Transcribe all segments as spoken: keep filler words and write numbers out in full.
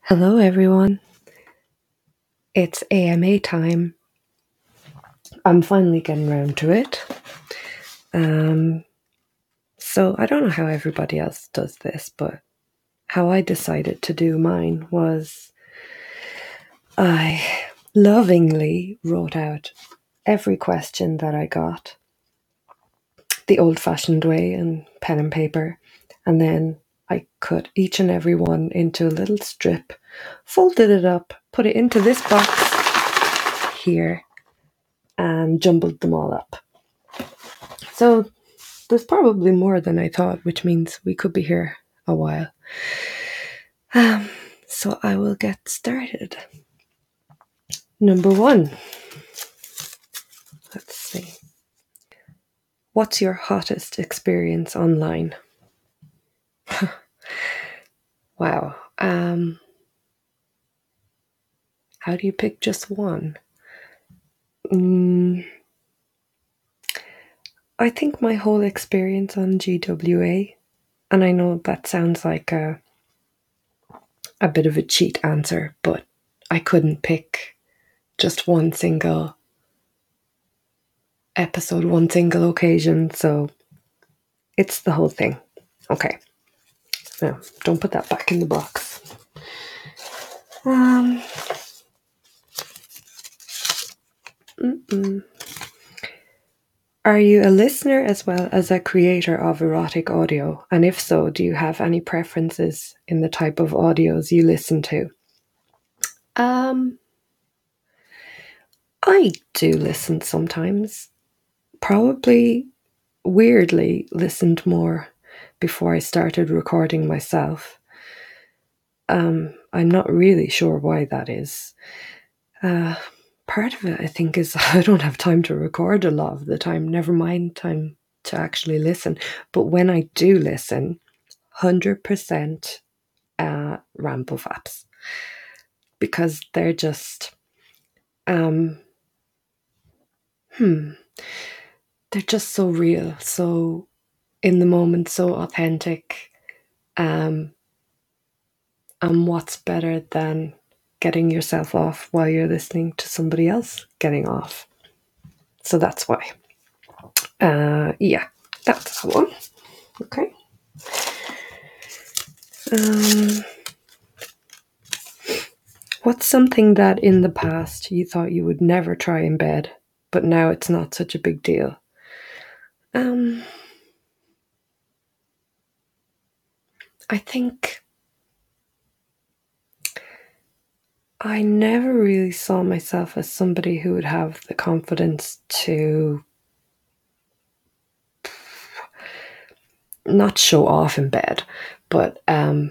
Hello, everyone. It's A M A time. I'm finally getting round to it. Um, so I don't know how everybody else does this, but how I decided to do mine was I lovingly wrote out every question that I got the old fashioned way in pen and paper, and then I cut each and every one into a little strip, folded it up, put it into this box here, and jumbled them all up. So there's probably more than I thought, which means we could be here a while. Um, so I will get started. Number one. Let's see. What's your hottest experience online? Wow. Um, how do you pick just one? Mm, I think my whole experience on G W A, and I know that sounds like a a bit of a cheat answer, but I couldn't pick just one single episode, one single occasion, so it's the whole thing. Okay. Now, don't put that back in the box. Um. Mm-mm. Are you a listener as well as a creator of erotic audio? And if so, do you have any preferences in the type of audios you listen to? Um, I do listen sometimes. Probably weirdly listened more before I started recording myself. Um, I'm not really sure why that is. Uh, part of it, I think, is I don't have time to record a lot of the time, never mind time to actually listen. But when I do listen, one hundred percent uh, ramble faps. Because they're just, um, hmm, they're just so real, so in the moment, so authentic. Um, and what's better than getting yourself off while you're listening to somebody else getting off? So that's why. Uh, yeah, that's that one. Okay. Um, what's something that in the past you thought you would never try in bed, but now it's not such a big deal? Um, I think I never really saw myself as somebody who would have the confidence to not show off in bed, but um,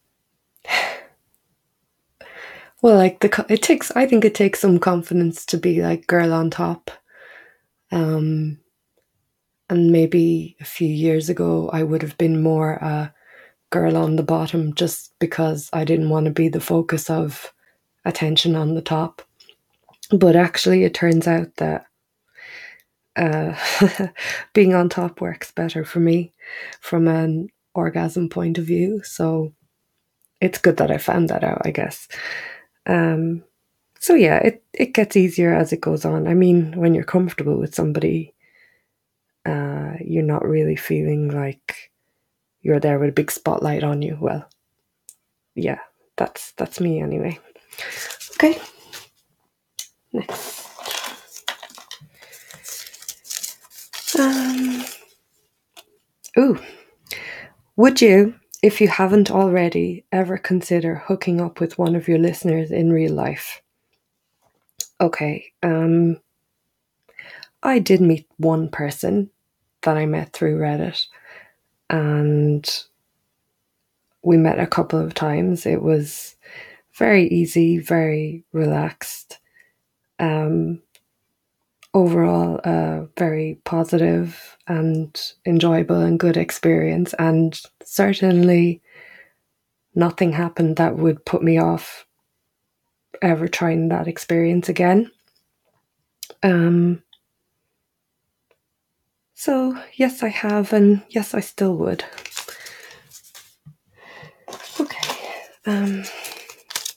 well, like the it takes. I think it takes some confidence to be like girl on top. Um, and maybe a few years ago, I would have been more a girl on the bottom just because I didn't want to be the focus of attention on the top. But actually, it turns out that uh, being on top works better for me from an orgasm point of view. So it's good that I found that out, I guess. Um, so yeah, it, it gets easier as it goes on. I mean, when you're comfortable with somebody, uh, you're not really feeling like you're there with a big spotlight on you. Well, yeah, that's that's me anyway. Okay, next. Um, ooh, would you, if you haven't already, ever consider hooking up with one of your listeners in real life? Okay, um, I did meet one person that I met through Reddit, and we met a couple of times. It was very easy, very relaxed. Um, overall, a very positive and enjoyable and good experience, and certainly nothing happened that would put me off ever trying that experience again. Um, so, yes, I have, and yes, I still would. Okay. Um,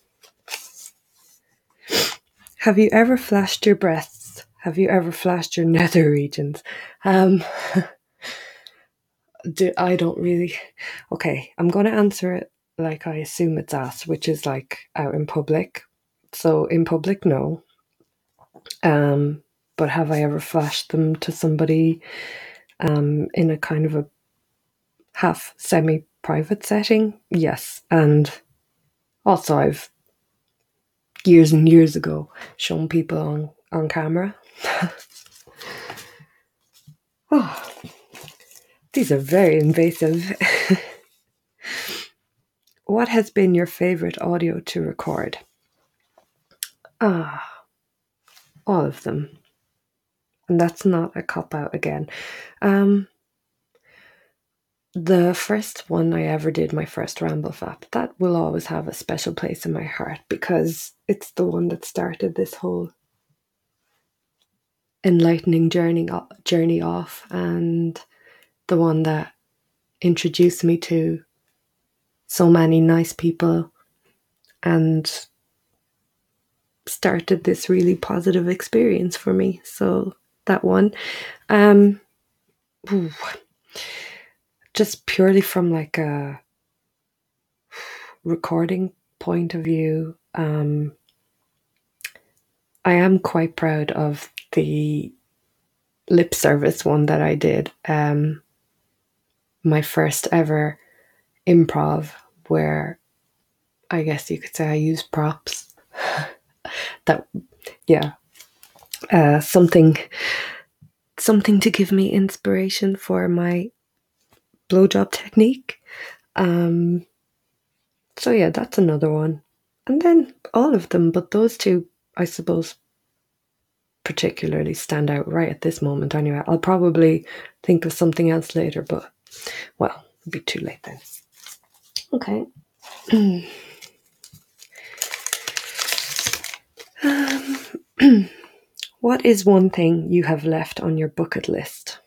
Have you ever flashed your breasts? Have you ever flashed your nether regions? Um, do, I don't really. Okay, I'm going to answer it like I assume it's asked, which is like out in public. So in public, no. Um, but have I ever flashed them to somebody um, in a kind of a half semi private setting? Yes. And also, I've years and years ago shown people on, on camera. Oh, these are very invasive. What has been your favorite audio to record? Ah, all of them. And that's not a cop out again. Um, the first one I ever did, my first Ramble Fap, that will always have a special place in my heart because it's the one that started this whole enlightening journey journey off, and the one that introduced me to so many nice people and started this really positive experience for me. So that one, um, ooh, just purely from like a recording point of view, um, I am quite proud of the lip service one that I did. Um, my first ever improv, where I guess you could say I used props. That, yeah, uh, something, something to give me inspiration for my blowjob technique. Um, so yeah, that's another one. And then all of them, but those two, I suppose, particularly stand out right at this moment anyway. I'll probably think of something else later, but well, it'll be too late then. Okay. um, what is one thing you have left on your bucket list?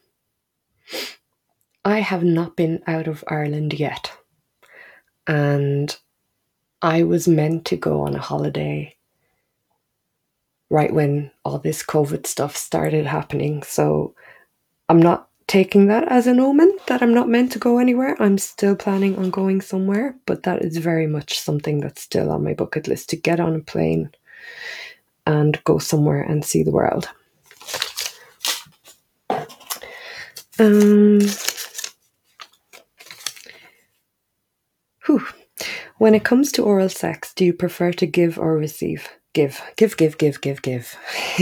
I have not been out of Ireland yet. And I was meant to go on a holiday right when all this COVID stuff started happening. So I'm not taking that as an omen that I'm not meant to go anywhere. I'm still planning on going somewhere, but that is very much something that's still on my bucket list, to get on a plane and go somewhere and see the world. Um, whew. When it comes to oral sex, do you prefer to give or receive? Give, give, give, give, give, give.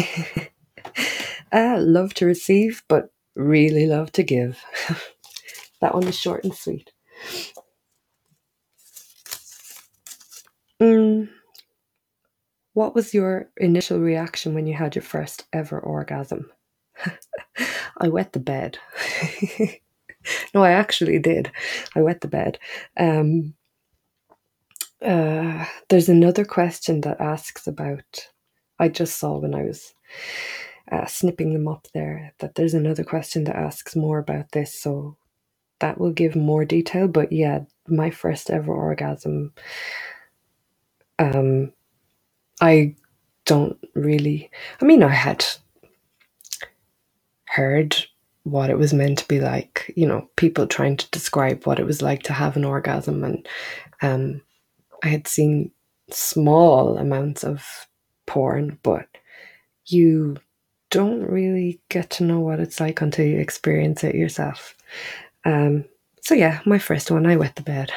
I love to receive, but really love to give. That one is short and sweet. Mm. What was your initial reaction when you had your first ever orgasm? I wet the bed. No, I actually did. I wet the bed. Um, uh, there's another question that asks about, I just saw when I was uh, snipping them up there, that there's another question that asks more about this, so that will give more detail. But yeah, my first ever orgasm, um, I don't really, I mean, I had heard what it was meant to be like, you know, people trying to describe what it was like to have an orgasm, and um, I had seen small amounts of porn, but you don't really get to know what it's like until you experience it yourself. Um, so yeah, my first one, I wet the bed.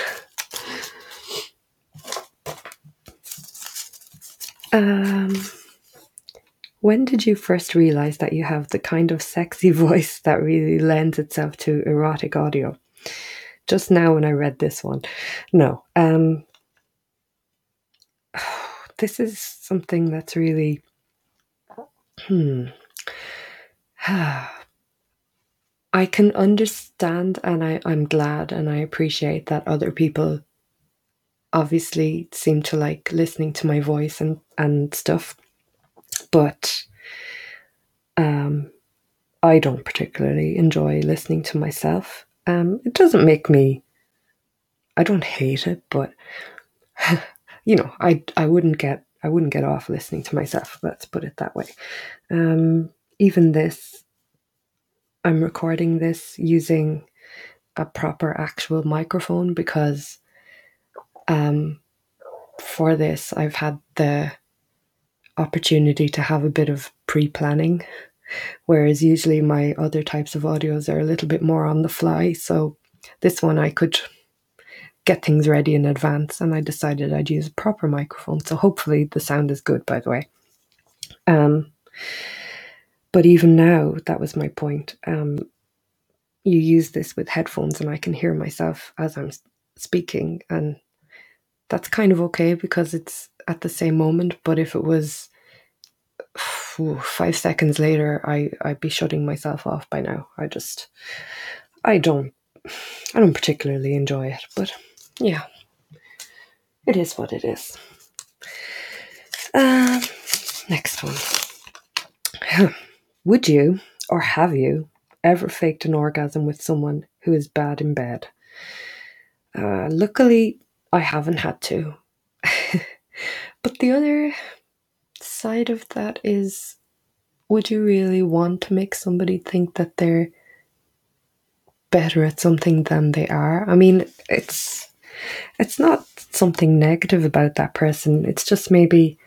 um, when did you first realize that you have the kind of sexy voice that really lends itself to erotic audio? Just now when I read this one. No. Um, this is something that's really... Hmm. I can understand, and I, I'm glad and I appreciate that other people obviously seem to like listening to my voice and, and stuff. But um, I don't particularly enjoy listening to myself. Um, it doesn't make me... I don't hate it, but you know, I I wouldn't get I wouldn't get off listening to myself. Let's put it that way. Um, even this, I'm recording this using a proper actual microphone because um, for this I've had the opportunity to have a bit of pre-planning, whereas usually my other types of audios are a little bit more on the fly. So this one I could get things ready in advance, and I decided I'd use a proper microphone. So hopefully the sound is good, by the way. Um, but even now, that was my point. Um, you use this with headphones, and I can hear myself as I'm speaking, and that's kind of okay because it's at the same moment. But if it was ooh, five seconds later, I I'd be shutting myself off by now. I just I don't I don't particularly enjoy it, but yeah, it is what it is. Um, next one. Would you or have you ever faked an orgasm with someone who is bad in bed? Uh, luckily, I haven't had to. But the other side of that is, would you really want to make somebody think that they're better at something than they are? I mean, it's it's not something negative about that person. It's just maybe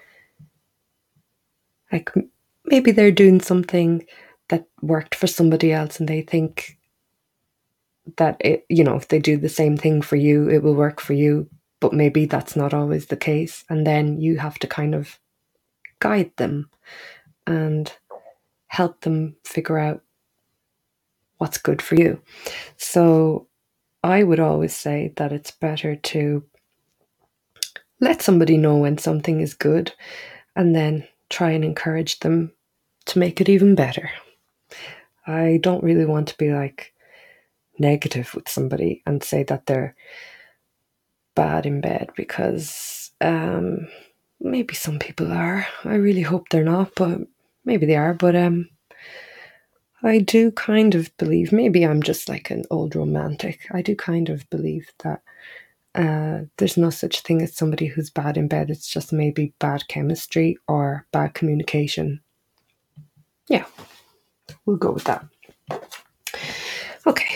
like maybe they're doing something that worked for somebody else and they think that it, you know, if they do the same thing for you, it will work for you, but maybe that's not always the case. And then you have to kind of guide them and help them figure out what's good for you. So I would always say that it's better to let somebody know when something is good and then try and encourage them to make it even better. I don't really want to be like negative with somebody and say that they're bad in bed because um, maybe some people are. I really hope they're not, but maybe they are. But um, I do kind of believe, maybe I'm just like an old romantic, I do kind of believe that uh, there's no such thing as somebody who's bad in bed. It's just maybe bad chemistry or bad communication. Yeah, we'll go with that. Okay.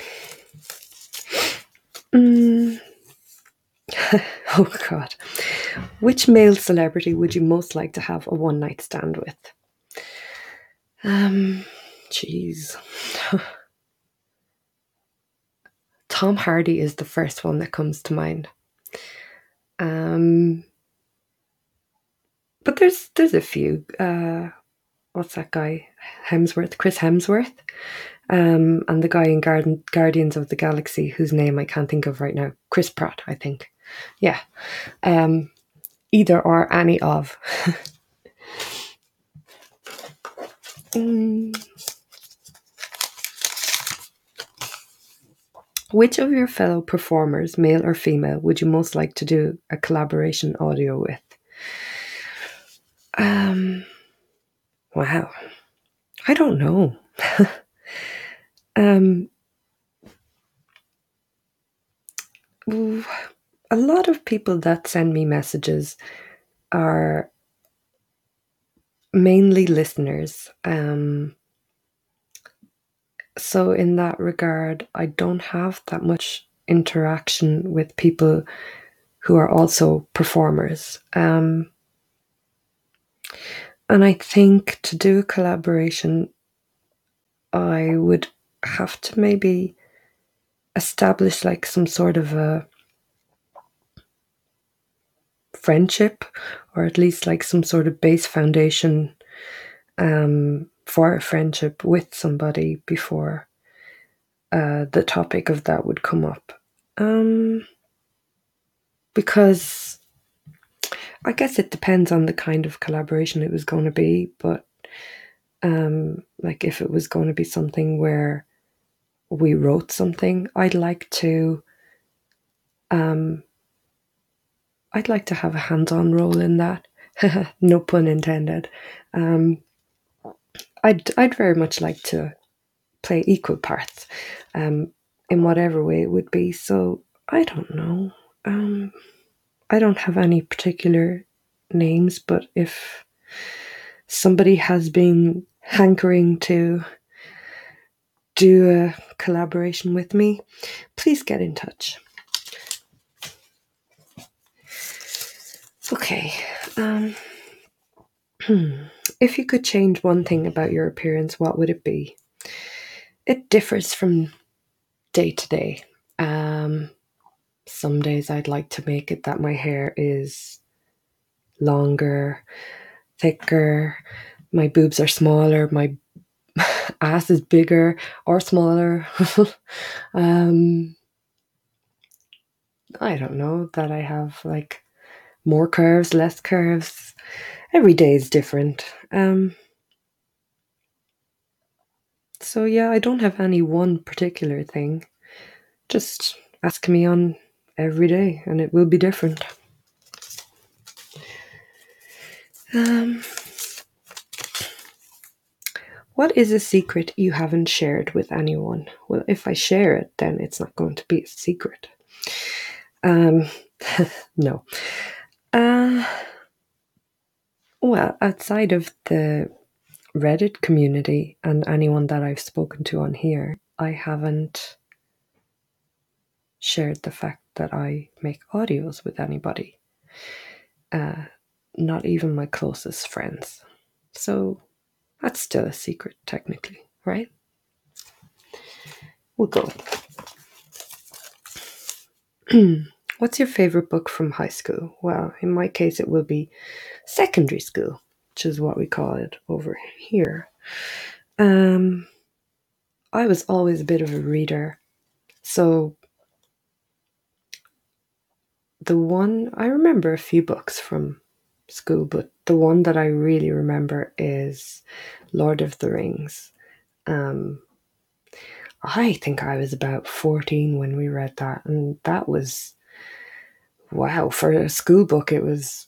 Mm. Oh, God. Which male celebrity would you most like to have a one night stand with? Um, jeez. Tom Hardy is the first one that comes to mind. Um, but there's there's a few. Uh, what's that guy? Hemsworth, Chris Hemsworth, um, and the guy in Guardian, Guardians of the Galaxy, whose name I can't think of right now. Chris Pratt, I think. Yeah. Um, either or any of. mm. Which of your fellow performers, male or female, would you most like to do a collaboration audio with? Um, wow. I don't know. um, a lot of people that send me messages are mainly listeners. Um, so, in that regard, I don't have that much interaction with people who are also performers. Um, and I think to do a collaboration, I would have to maybe establish like some sort of a friendship, or at least like some sort of base foundation um, for a friendship with somebody before uh, the topic of that would come up. Um, because I guess it depends on the kind of collaboration it was going to be, but um, like if it was going to be something where we wrote something, I'd like to um, I'd like to have a hands-on role in that. No pun intended. Um, I'd I'd very much like to play equal parts, um, in whatever way it would be. So I don't know. Um, I don't have any particular names, but if somebody has been hankering to do a collaboration with me, please get in touch. Okay. Um, if you could change one thing about your appearance, what would it be? It differs from day to day. Um, some days I'd like to make it that my hair is longer, thicker, my boobs are smaller, my ass is bigger or smaller. um, I don't know, that I have like more curves, less curves. Every day is different. Um, so yeah, I don't have any one particular thing. Just ask me on every day and it will be different. Um, what is a secret you haven't shared with anyone? Well, if I share it, then it's not going to be a secret. Um, no. Uh, well, outside of the Reddit community and anyone that I've spoken to on here, I haven't shared the fact that I make audios with anybody. Uh, not even my closest friends. So that's still a secret, technically, right? We'll go. What's your favorite book from high school? Well, in my case, it will be secondary school, which is what we call it over here. Um, I was always a bit of a reader. So the one, I remember a few books from school, but the one that I really remember is Lord of the Rings. Um, I think I was about fourteen when we read that, and that was, wow, for a school book, it was,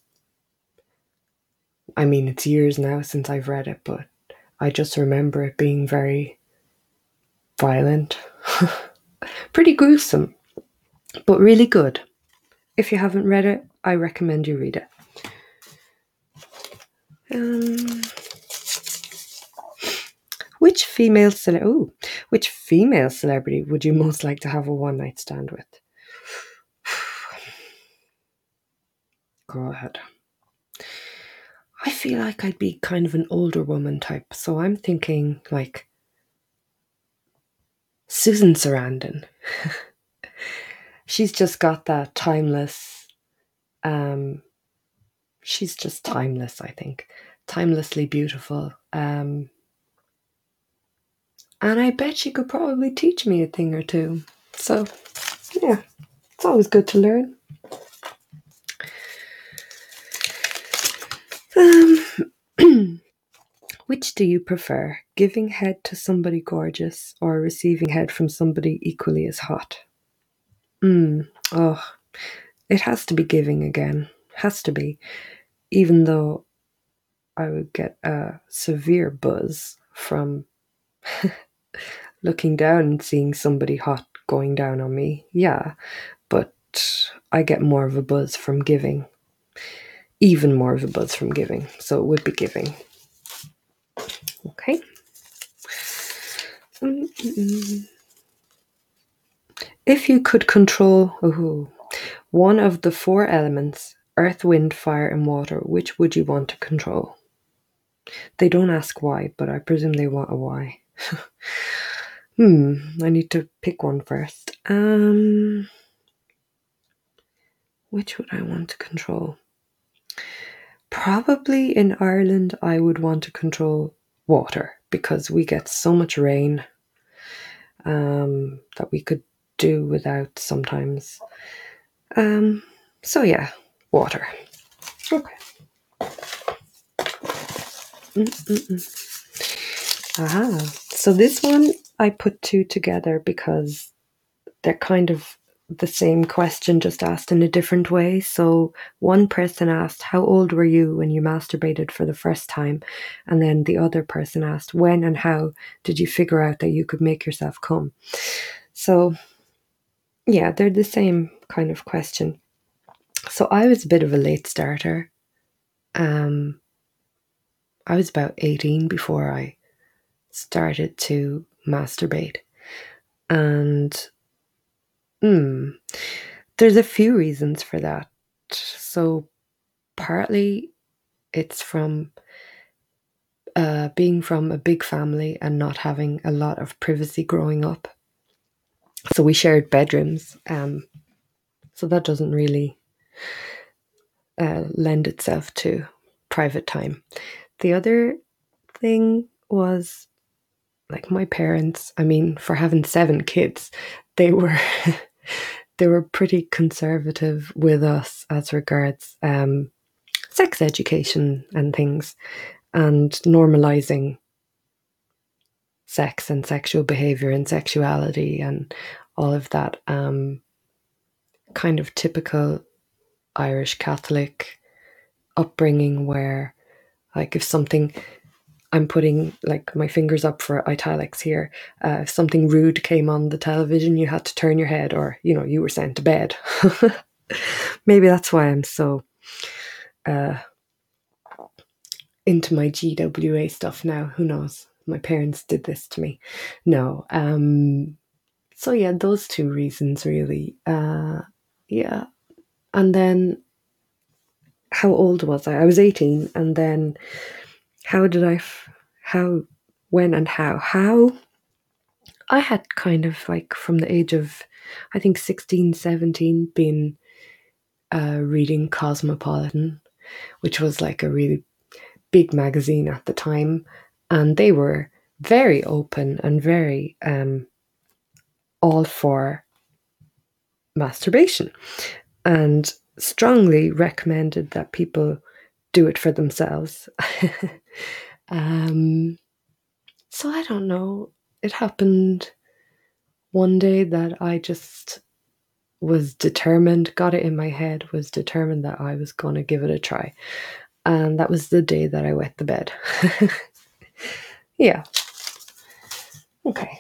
I mean, it's years now since I've read it, but I just remember it being very violent, pretty gruesome, but really good. If you haven't read it, I recommend you read it. Um, which female cele- oh, which female celebrity would you most like to have a one night stand with? Go ahead. I feel like I'd be kind of an older woman type, so I'm thinking like Susan Sarandon. She's just got that timeless, um, she's just timeless, I think. Timelessly beautiful. Um, and I bet she could probably teach me a thing or two. So, yeah, it's always good to learn. Um, which do you prefer, giving head to somebody gorgeous or receiving head from somebody equally as hot? Mm, oh, it has to be giving again. Has to be. Even though I would get a severe buzz from looking down and seeing somebody hot going down on me. Yeah, but I get more of a buzz from giving. Even more of a buzz from giving. So it would be giving. Okay. Mm-mm. If you could control ooh, one of the four elements, earth, wind, fire, and water, which would you want to control? They don't ask why, but I presume they want a why. hmm, I need to pick one first. Um, which would I want to control? Probably in Ireland, I would want to control water because we get so much rain um, that we could do without sometimes. Um, so yeah, water. Okay. Mm-mm-mm. Aha. So this one I put two together because they're kind of the same question, just asked in a different way. So one person asked, how old were you when you masturbated for the first time? And then the other person asked, when and how did you figure out that you could make yourself come? So yeah, they're the same kind of question. So I was a bit of a late starter. Um, I was about eighteen before I started to masturbate. And mm, there's a few reasons for that. So, partly it's from uh, being from a big family and not having a lot of privacy growing up. So, we shared bedrooms. Um, so, that doesn't really uh, lend itself to private time. The other thing was like my parents, I mean, for having seven kids, they were they were pretty conservative with us as regards um, sex education and things, and normalizing sex and sexual behavior and sexuality and all of that um, kind of typical Irish Catholic upbringing where, like, if something, I'm putting like my fingers up for italics here. Uh, if something rude came on the television, you had to turn your head, or you know, you were sent to bed. Maybe that's why I'm so uh, into my G W A stuff now. Who knows? My parents did this to me. No. Um, so yeah, those two reasons really. Uh, yeah, and then how old was I? I was eighteen, and then how did I? F- how? When and how? How? I had kind of like from the age of, I think, sixteen, seventeen, been uh, reading Cosmopolitan, which was like a really big magazine at the time. And they were very open and very um, all for masturbation and strongly recommended that people do it for themselves. um, so I don't know. It happened one day that I just was determined, got it in my head, was determined that I was going to give it a try. And that was the day that I wet the bed. Yeah. Okay.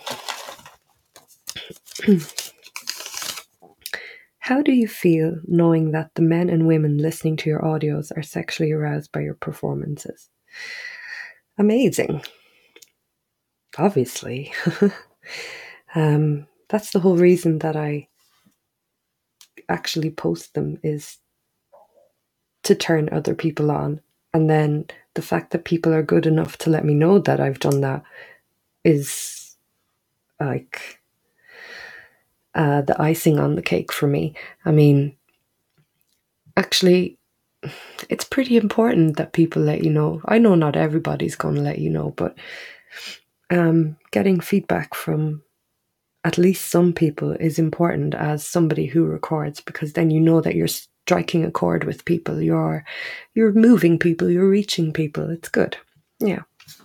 How do you feel knowing that the men and women listening to your audios are sexually aroused by your performances? Amazing. Obviously. um, that's the whole reason that I actually post them, is to turn other people on. And then the fact that people are good enough to let me know that I've done that is like uh, the icing on the cake for me. I mean, actually, it's pretty important that people let you know. I know not everybody's going to let you know, but um, getting feedback from at least some people is important as somebody who records, because then you know that you're striking a chord with people. You're you're moving people. You're reaching people. It's good. Yeah.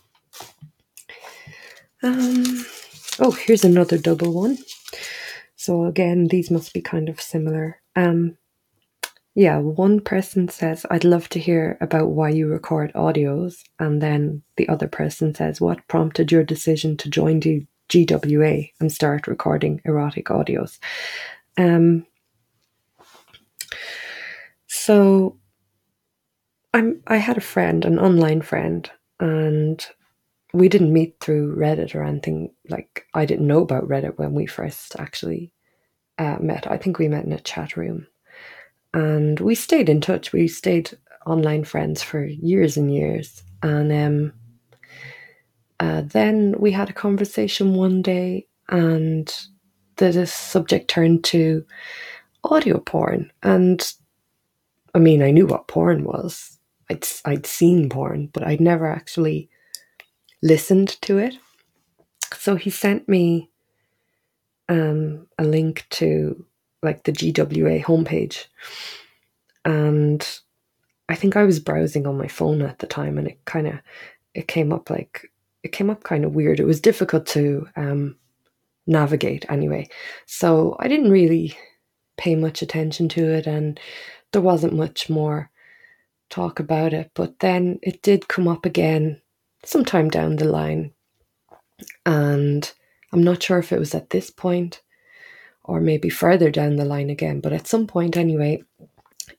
Um. Oh, here's another double one. So again, these must be kind of similar. Um. Yeah, one person says, I'd love to hear about why you record audios. And then the other person says, what prompted your decision to join the G W A and start recording erotic audios? Um, so I'm, I had a friend, an online friend, and we didn't meet through Reddit or anything. Like, I didn't know about Reddit when we first actually uh, met. I think we met in a chat room. And we stayed in touch. We stayed online friends for years and years. And um, uh, then we had a conversation one day, and the, the subject turned to audio porn. And I mean, I knew what porn was. I'd, I'd seen porn, but I'd never actually listened to it. So he sent me um, a link to like the G W A homepage. And I think I was browsing on my phone at the time, and it kind of it came up like it came up kind of weird. It was difficult to um, navigate anyway, so I didn't really pay much attention to it, and there wasn't much more talk about it. But then it did come up again sometime down the line, and I'm not sure if it was at this point or maybe further down the line again. But at some point, anyway,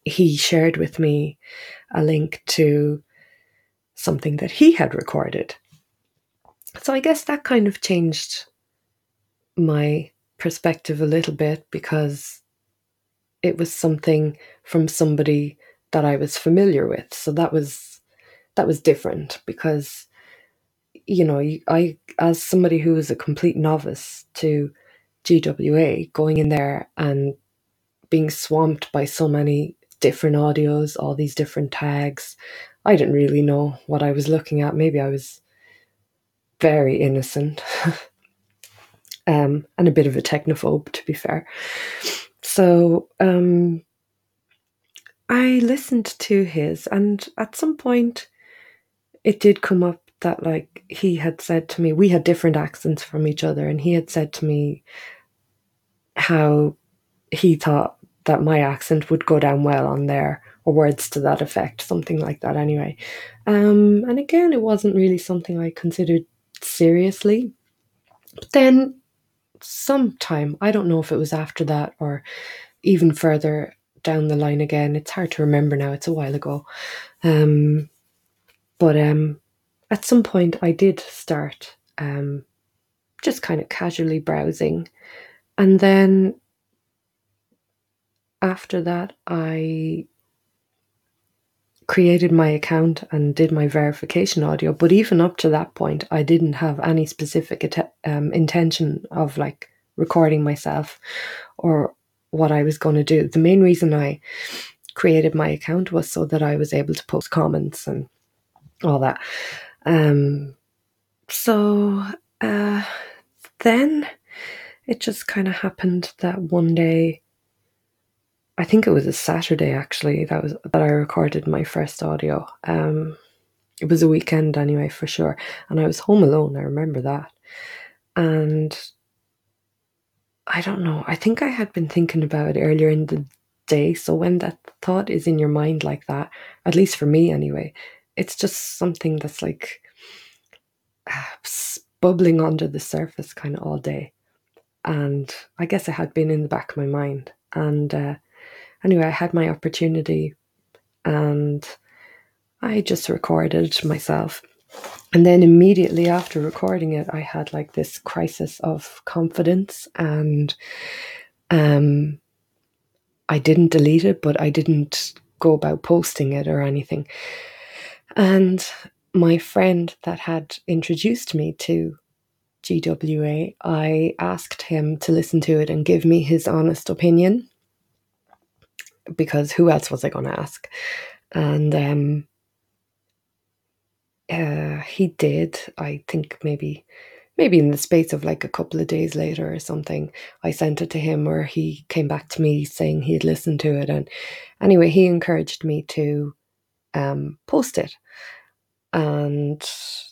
he shared with me a link to something that he had recorded. So I guess that kind of changed my perspective a little bit, because it was something from somebody that I was familiar with. So that was that was different, because you know, I, as somebody who was a complete novice to G W A, going in there and being swamped by so many different audios, all these different tags, I didn't really know what I was looking at. Maybe I was very innocent um, and a bit of a technophobe, to be fair. So um, I listened to his, and at some point it did come up that, like, he had said to me, we had different accents from each other, and he had said to me how he thought that my accent would go down well on there, or words to that effect, something like that anyway. Um, and again, it wasn't really something I considered seriously. But then sometime, I don't know if it was after that or even further down the line again, it's hard to remember now, it's a while ago. Um, but um, at some point I did start um, just kind of casually browsing. And then after that, I created my account and did my verification audio. But even up to that point, I didn't have any specific att- um, intention of like recording myself or what I was going to do. The main reason I created my account was so that I was able to post comments and all that. Um, so uh, then it just kind of happened that one day, I think it was a Saturday actually, that was that I recorded my first audio. Um, it was a weekend anyway, for sure, and I was home alone. I remember that, and I don't know. I think I had been thinking about it earlier in the day. So when that thought is in your mind like that, at least for me anyway, it's just something that's like bubbling under the surface kind of all day. And I guess it had been in the back of my mind. And uh, anyway, I had my opportunity, and I just recorded myself. And then immediately after recording it, I had like this crisis of confidence, and um, I didn't delete it, but I didn't go about posting it or anything. And my friend that had introduced me to G W A, I asked him to listen to it and give me his honest opinion, because who else was I going to ask? And um, uh, he did. I think maybe maybe in the space of like a couple of days later or something, I sent it to him, or he came back to me saying he'd listened to it. And anyway, he encouraged me to um, post it. And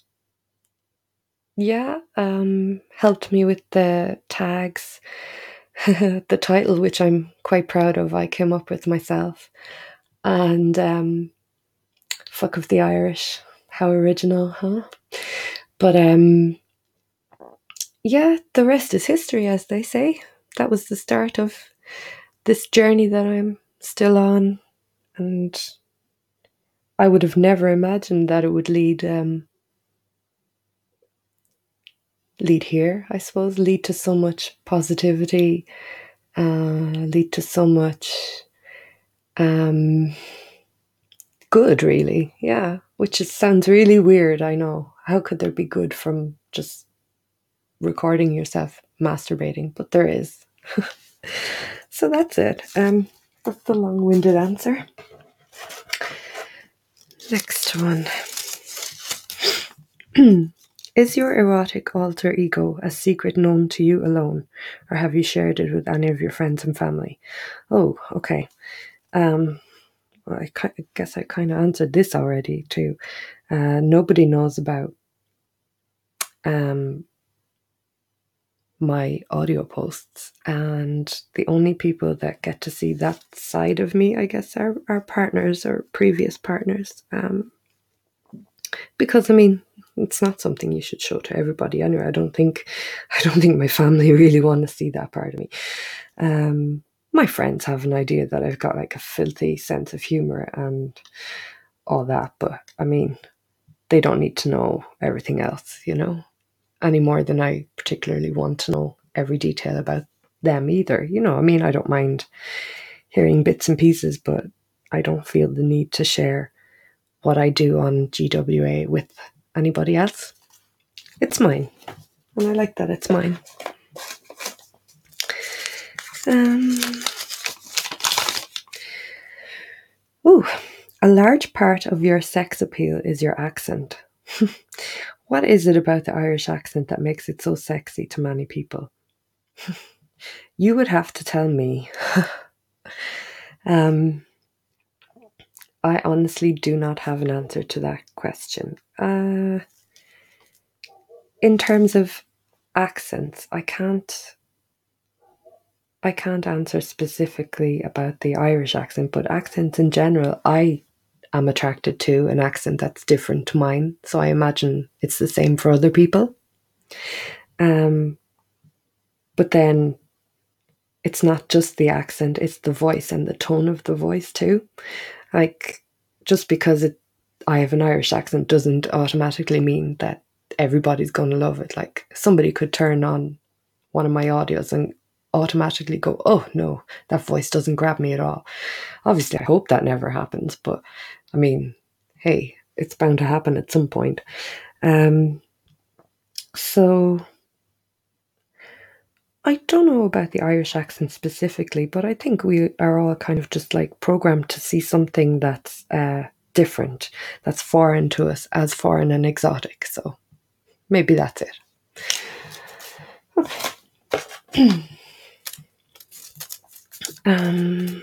yeah, um, helped me with the tags, the title, which I'm quite proud of, I came up with myself. And um, fuck of the Irish, how original, huh? But um, yeah, the rest is history, as they say. That was the start of this journey that I'm still on, and I would have never imagined that it would lead um, lead here. I suppose lead to so much positivity, uh, lead to so much um, good, really. Yeah, which is, sounds really weird. I know. How could there be good from just recording yourself masturbating? But there is. So that's it. Um, that's the long-winded answer. Next one. Is your erotic alter ego a secret known to you alone, or have you shared it with any of your friends and family? Oh, okay. Um, well, I guess I kind of answered this already too. Uh, nobody knows about um, my audio posts, and the only people that get to see that side of me, I guess, are, are partners or previous partners. Um, because I mean, it's not something you should show to everybody anyway. I don't think, I don't think my family really want to see that part of me. Um, my friends have an idea that I've got like a filthy sense of humor and all that, but I mean, they don't need to know everything else, you know, any more than I particularly want to know every detail about them either. You know, I mean, I don't mind hearing bits and pieces, but I don't feel the need to share what I do on G W A with anybody else. It's mine, and I like that it's mine. Um, ooh, a large part of your sex appeal is your accent. What is it about the Irish accent that makes it so sexy to many people? You would have to tell me. um, I honestly do not have an answer to that question. Uh, in terms of accents, I can't I can't answer specifically about the Irish accent, but accents in general, I am attracted to an accent that's different to mine. So I imagine it's the same for other people. Um, but then it's not just the accent, it's the voice and the tone of the voice too. Like, just because it, I have an Irish accent doesn't automatically mean that everybody's going to love it. Like, somebody could turn on one of my audios and automatically go, oh no, that voice doesn't grab me at all. Obviously, I hope that never happens, but I mean, hey, it's bound to happen at some point. Um, so I don't know about the Irish accent specifically, but I think we are all kind of just like programmed to see something that's uh, different, that's foreign to us, as foreign and exotic. So maybe that's it. Okay. um,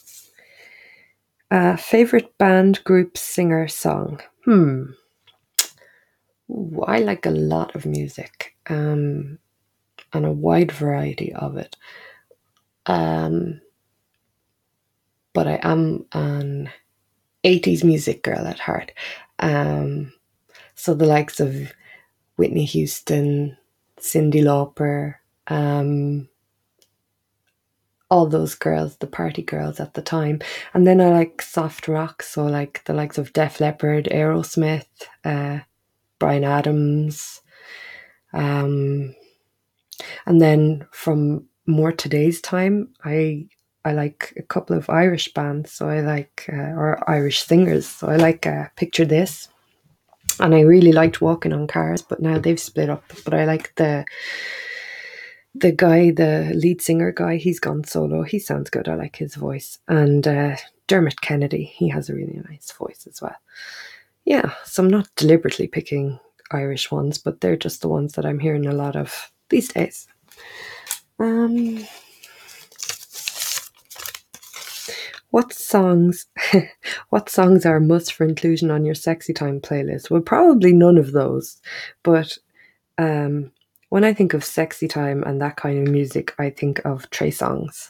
uh, favorite band, group, singer, song? Hmm. Ooh, I like a lot of music, um, and a wide variety of it. Um, but I am an eighties music girl at heart. Um, so the likes of Whitney Houston, Cyndi Lauper, um, all those girls, the party girls at the time. And then I like soft rock, so like the likes of Def Leppard, Aerosmith, uh, Bryan Adams. Um, and then from more today's time, I I like a couple of Irish bands, so I like uh, or Irish singers. So I like uh, Picture This, and I really liked Walking on Cars, but now they've split up. But I like the the guy, the lead singer guy. He's gone solo. He sounds good. I like his voice. And uh, Dermot Kennedy, he has a really nice voice as well. Yeah, so I'm not deliberately picking Irish ones, but they're just the ones that I'm hearing a lot of these days. Um, what songs? What songs are a must for inclusion on your sexy time playlist? Well, probably none of those. But um, when I think of sexy time and that kind of music, I think of Trey Songz.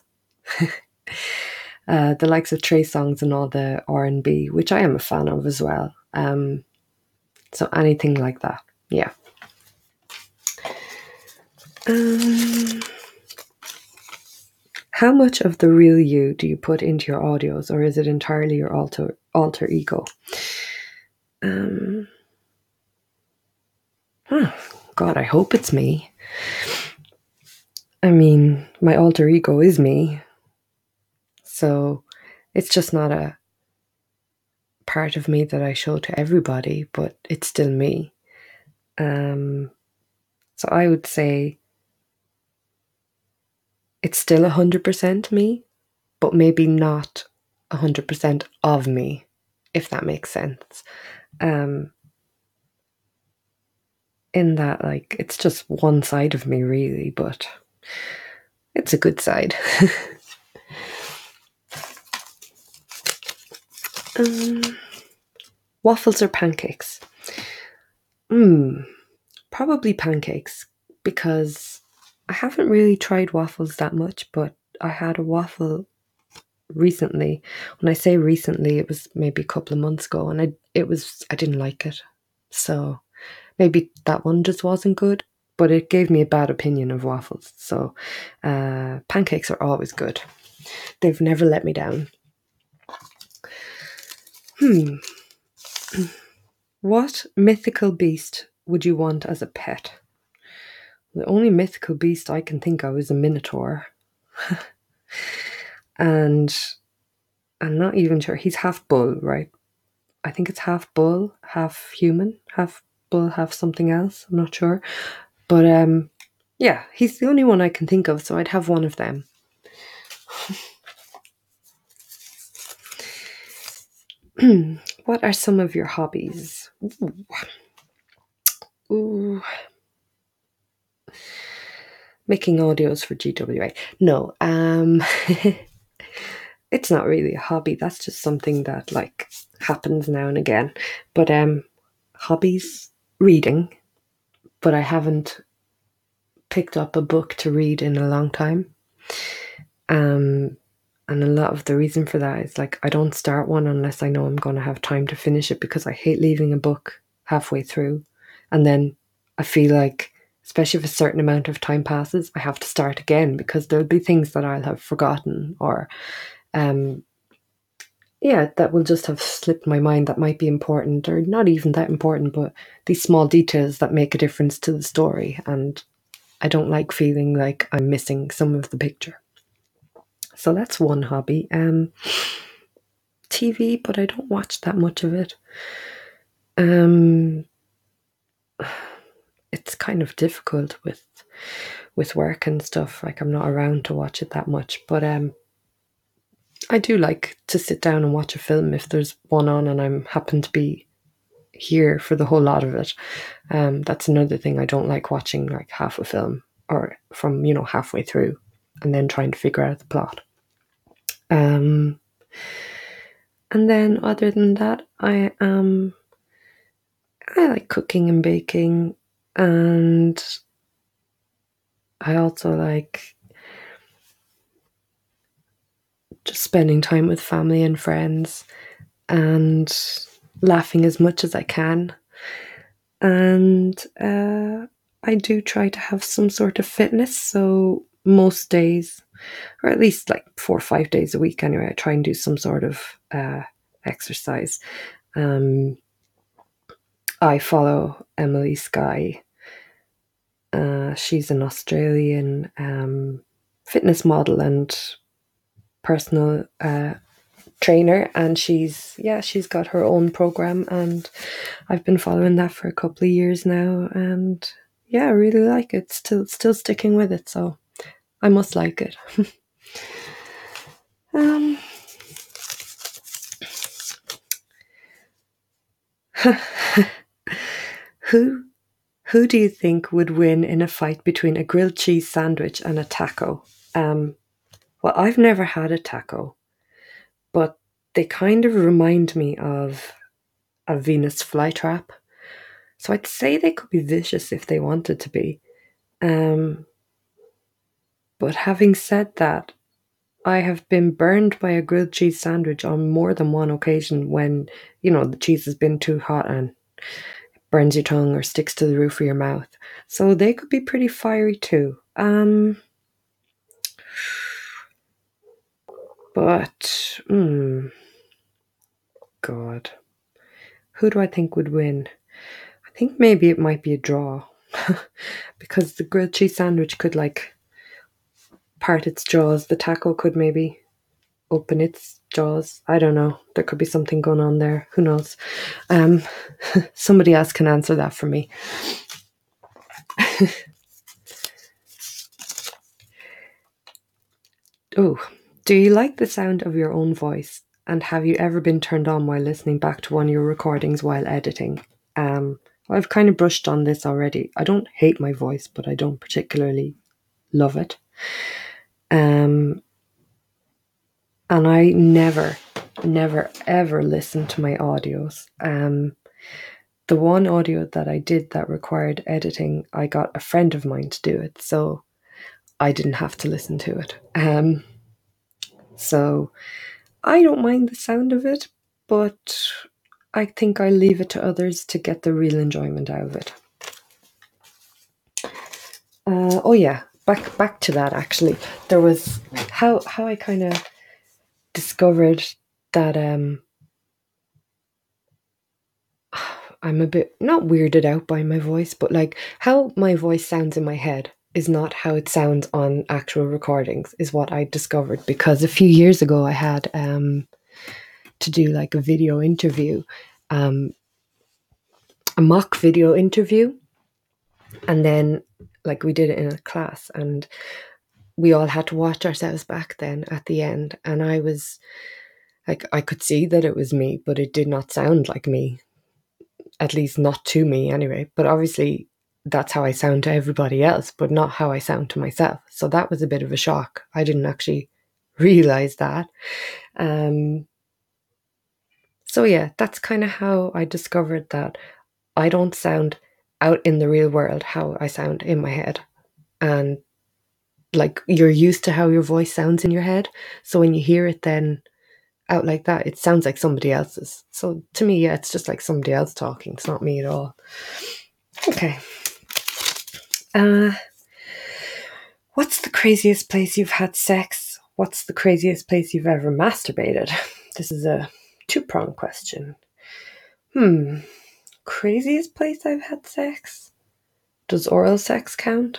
uh, the likes of Trey Songz and all the R and B, which I am a fan of as well. Um, so anything like that, yeah. Um, how much of the real you do you put into your audios, or is it entirely your alter alter ego? Um, oh, God, I hope it's me. I mean, my alter ego is me, so it's just not a part of me that I show to everybody, but it's still me. Um, so I would say it's still one hundred percent me, but maybe not one hundred percent of me, if that makes sense. Um, in that, like, it's just one side of me, really, but it's a good side. um, waffles or pancakes? Hmm, probably pancakes, because I haven't really tried waffles that much, but I had a waffle recently. When I say recently, it was maybe a couple of months ago, and I it was I didn't like it. So maybe that one just wasn't good, but it gave me a bad opinion of waffles. So uh, pancakes are always good. They've never let me down. Hmm. What mythical beast would you want as a pet? The only mythical beast I can think of is a minotaur. And I'm not even sure. He's half bull, right? I think it's half bull, half human, half bull, half something else. I'm not sure. But um, yeah, he's the only one I can think of, so I'd have one of them. What are some of your hobbies? Ooh. Ooh. Making audios for G W A. No, um, it's not really a hobby. That's just something that like happens now and again. But um, hobbies, reading. But I haven't picked up a book to read in a long time. Um, and a lot of the reason for that is like I don't start one unless I know I'm going to have time to finish it, because I hate leaving a book halfway through. And then I feel like, especially if a certain amount of time passes, I have to start again, because there'll be things that I'll have forgotten, or um, yeah, that will just have slipped my mind that might be important, or not even that important, but these small details that make a difference to the story. And I don't like feeling like I'm missing some of the picture. So that's one hobby. Um, T V, but I don't watch that much of it. Um, it's kind of difficult with with work and stuff. Like I'm not around to watch it that much, but um, I do like to sit down and watch a film if there's one on and I'm happen to be here for the whole lot of it. Um, that's another thing. I don't like watching like half a film, or from, you know, halfway through and then trying to figure out the plot. Um, and then other than that, I am I like cooking and baking, and I also like just spending time with family and friends and laughing as much as I can. And uh, I do try to have some sort of fitness. So most days, or at least like four or five days a week anyway, I try and do some sort of uh, exercise. Um, I follow Emily Skye. Uh, she's an Australian um, fitness model and personal uh, trainer, and she's yeah she's got her own program, and I've been following that for a couple of years now, and yeah, I really like it. Still, still sticking with it, so I must like it. um, who who do you think would win in a fight between a grilled cheese sandwich and a taco? Um, well, I've never had a taco, but they kind of remind me of a Venus flytrap. So I'd say they could be vicious if they wanted to be. Um, but having said that, I have been burned by a grilled cheese sandwich on more than one occasion when, you know, the cheese has been too hot and burns your tongue or sticks to the roof of your mouth. So they could be pretty fiery too. Um, but, hmm, God, who do I think would win? I think maybe it might be a draw. Because the grilled cheese sandwich could like part its jaws. The taco could maybe open its jaws. I don't know. There could be something going on there. Who knows? Um, somebody else can answer that for me. Oh, do you like the sound of your own voice? And have you ever been turned on while listening back to one of your recordings while editing? Um, I've kind of brushed on this already. I don't hate my voice, but I don't particularly love it. Um, and I never, never, ever listen to my audios. Um, the one audio that I did that required editing, I got a friend of mine to do it, so I didn't have to listen to it. Um, so I don't mind the sound of it, but I think I leave it to others to get the real enjoyment out of it. Uh, oh yeah, back back to that actually. There was how how I kind of discovered that um I'm a bit not weirded out by my voice, but like how my voice sounds in my head is not how it sounds on actual recordings, is what I discovered. Because a few years ago I had um to do like a video interview, um a mock video interview, and then like we did it in a class, and we all had to watch ourselves back then at the end, and I was like, I could see that it was me, but it did not sound like me, at least not to me anyway. But obviously that's how I sound to everybody else, but not how I sound to myself. So that was a bit of a shock. I didn't actually realize that. Um, so yeah, that's kind of how I discovered that I don't sound out in the real world how I sound in my head. And like, you're used to how your voice sounds in your head. So when you hear it then out like that, it sounds like somebody else's. So to me, yeah, it's just like somebody else talking. It's not me at all. Okay. Uh, what's the craziest place you've had sex? What's the craziest place you've ever masturbated? This is a two-pronged question. Hmm. Craziest place I've had sex? Does oral sex count?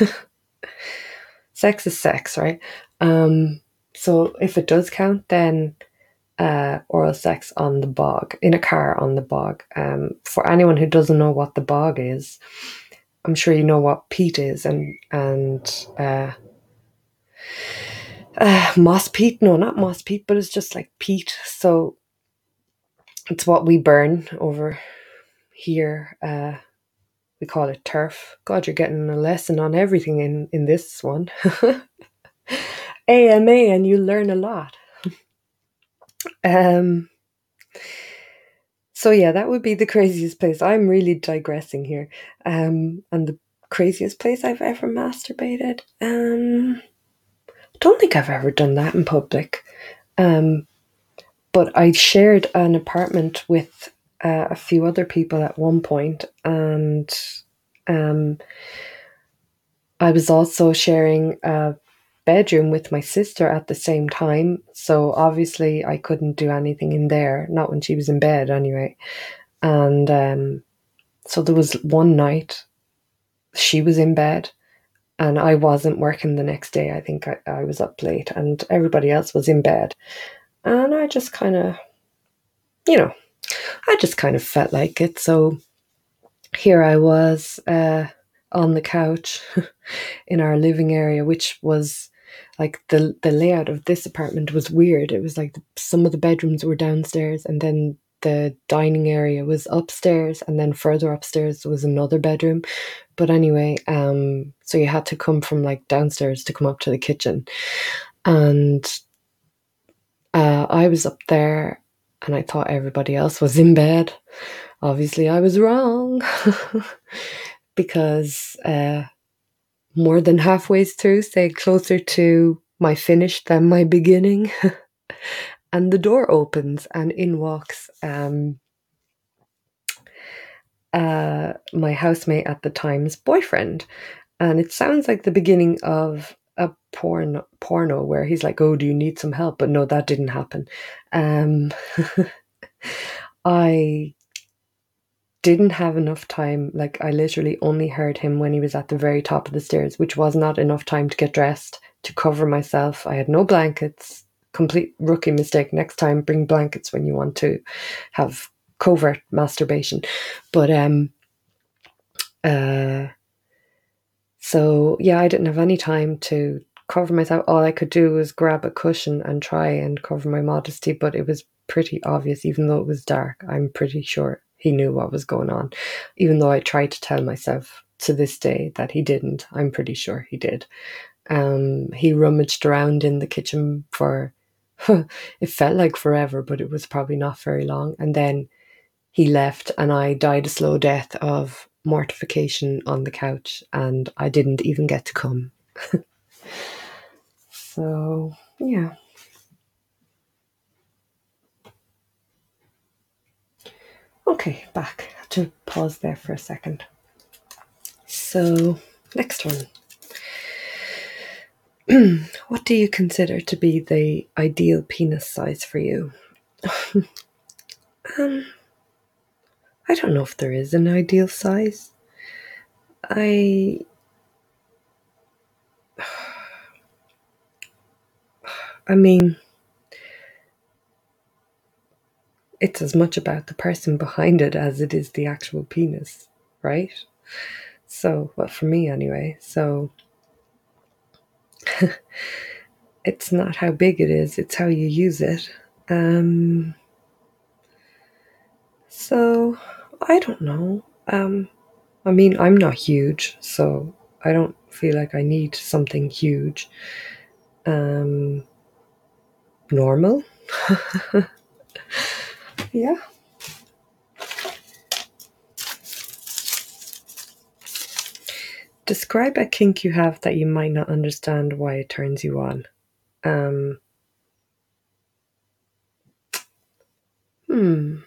Sex is sex, right? Um, so if it does count, then uh, oral sex on the bog, in a car on the bog. Um, for anyone who doesn't know what the bog is, I'm sure you know what peat is, and and uh, uh, moss peat. No, not moss peat, but it's just like peat. So it's what we burn over here. Uh, we call it turf. God, you're getting a lesson on everything in in this one. A M A, and you learn a lot. Um. So yeah, that would be the craziest place. I'm really digressing here. Um, and the craziest place I've ever masturbated. Um, I don't think I've ever done that in public. Um, but I shared an apartment with uh, a few other people at one point, and um, I was also sharing a bedroom with my sister at the same time. So obviously, I couldn't do anything in there, not when she was in bed, anyway. And um, so there was one night she was in bed and I wasn't working the next day. I think I, I was up late and everybody else was in bed. And I just kind of, you know, I just kind of felt like it. So here I was uh, on the couch in our living area, which was like the the layout of this apartment was weird. It was like the, some of the bedrooms were downstairs, and then the dining area was upstairs, and then further upstairs was another bedroom. But anyway, um, so you had to come from like downstairs to come up to the kitchen, and uh, I was up there, and I thought everybody else was in bed. Obviously, I was wrong because uh, more than halfway through, say closer to my finish than my beginning. And the door opens and in walks um, uh, my housemate at the time's boyfriend. And it sounds like the beginning of a porn porno where he's like, oh, do you need some help? But no, that didn't happen. Um, I didn't have enough time. Like, I literally only heard him when he was at the very top of the stairs, which was not enough time to get dressed, to cover myself. I had no blankets. Complete rookie mistake. Next time, bring blankets when you want to have covert masturbation. But um uh so yeah, I didn't have any time to cover myself. All I could do was grab a cushion and try and cover my modesty, but it was pretty obvious, even though it was dark. I'm pretty sure he knew what was going on, even though I tried to tell myself to this day that he didn't. I'm pretty sure he did. Um, he rummaged around in the kitchen for, it felt like forever, but it was probably not very long. And then he left, and I died a slow death of mortification on the couch, and I didn't even get to come. So, yeah. Okay, back. I have to pause there for a second. So, next one. What do you consider to be the ideal penis size for you? um, I don't know if there is an ideal size. I I mean, it's as much about the person behind it as it is the actual penis, right? So, well, for me anyway. So, it's not how big it is, it's how you use it. Um, so, I don't know. Um, I mean, I'm not huge, so I don't feel like I need something huge. Um, normal? Yeah. Describe a kink you have that you might not understand why it turns you on. Um, hmm.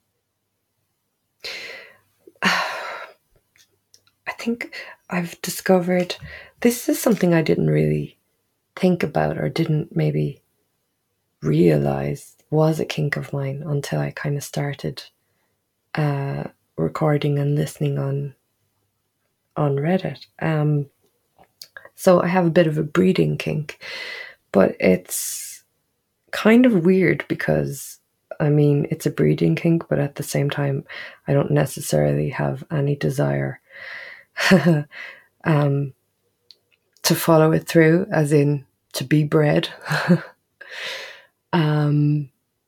I think I've discovered this is something I didn't really think about or didn't maybe realize was a kink of mine until I kind of started uh, recording and listening on on Reddit. Um, so I have a bit of a breeding kink, but it's kind of weird because I mean it's a breeding kink, but at the same time I don't necessarily have any desire um, to follow it through, as in to be bred. um,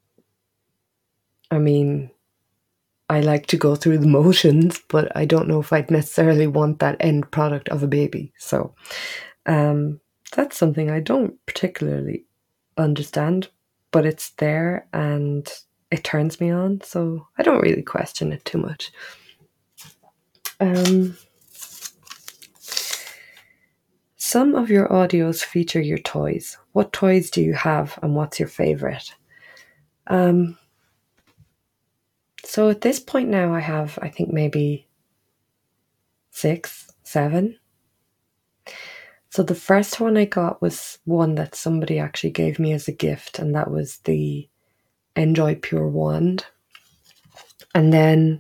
I mean, I like to go through the motions, but I don't know if I'd necessarily want that end product of a baby. So um, that's something I don't particularly understand, but it's there and it turns me on. So I don't really question it too much. Um, some of your audios feature your toys. What toys do you have and what's your favorite? Um, so at this point now, I have, I think, maybe six, seven. So the first one I got was one that somebody actually gave me as a gift, and that was the Enjoy Pure Wand. And then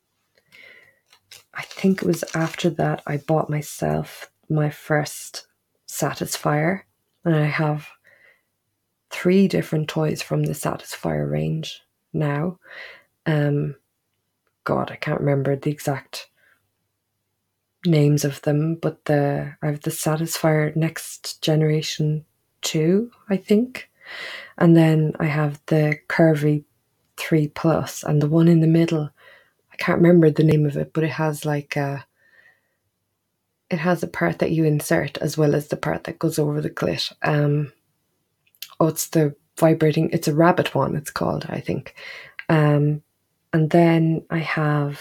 I think it was after that I bought myself my first Satisfier, and I have three different toys from the Satisfier range now. Um, God, I can't remember the exact names of them, but the I have the Satisfier Next Generation two, I think. And then I have the Curvy three Plus, and the one in the middle, I can't remember the name of it, but it has like a it has a part that you insert as well as the part that goes over the clit. Um, oh, it's the vibrating, it's a rabbit one, it's called, I think. Um, and then I have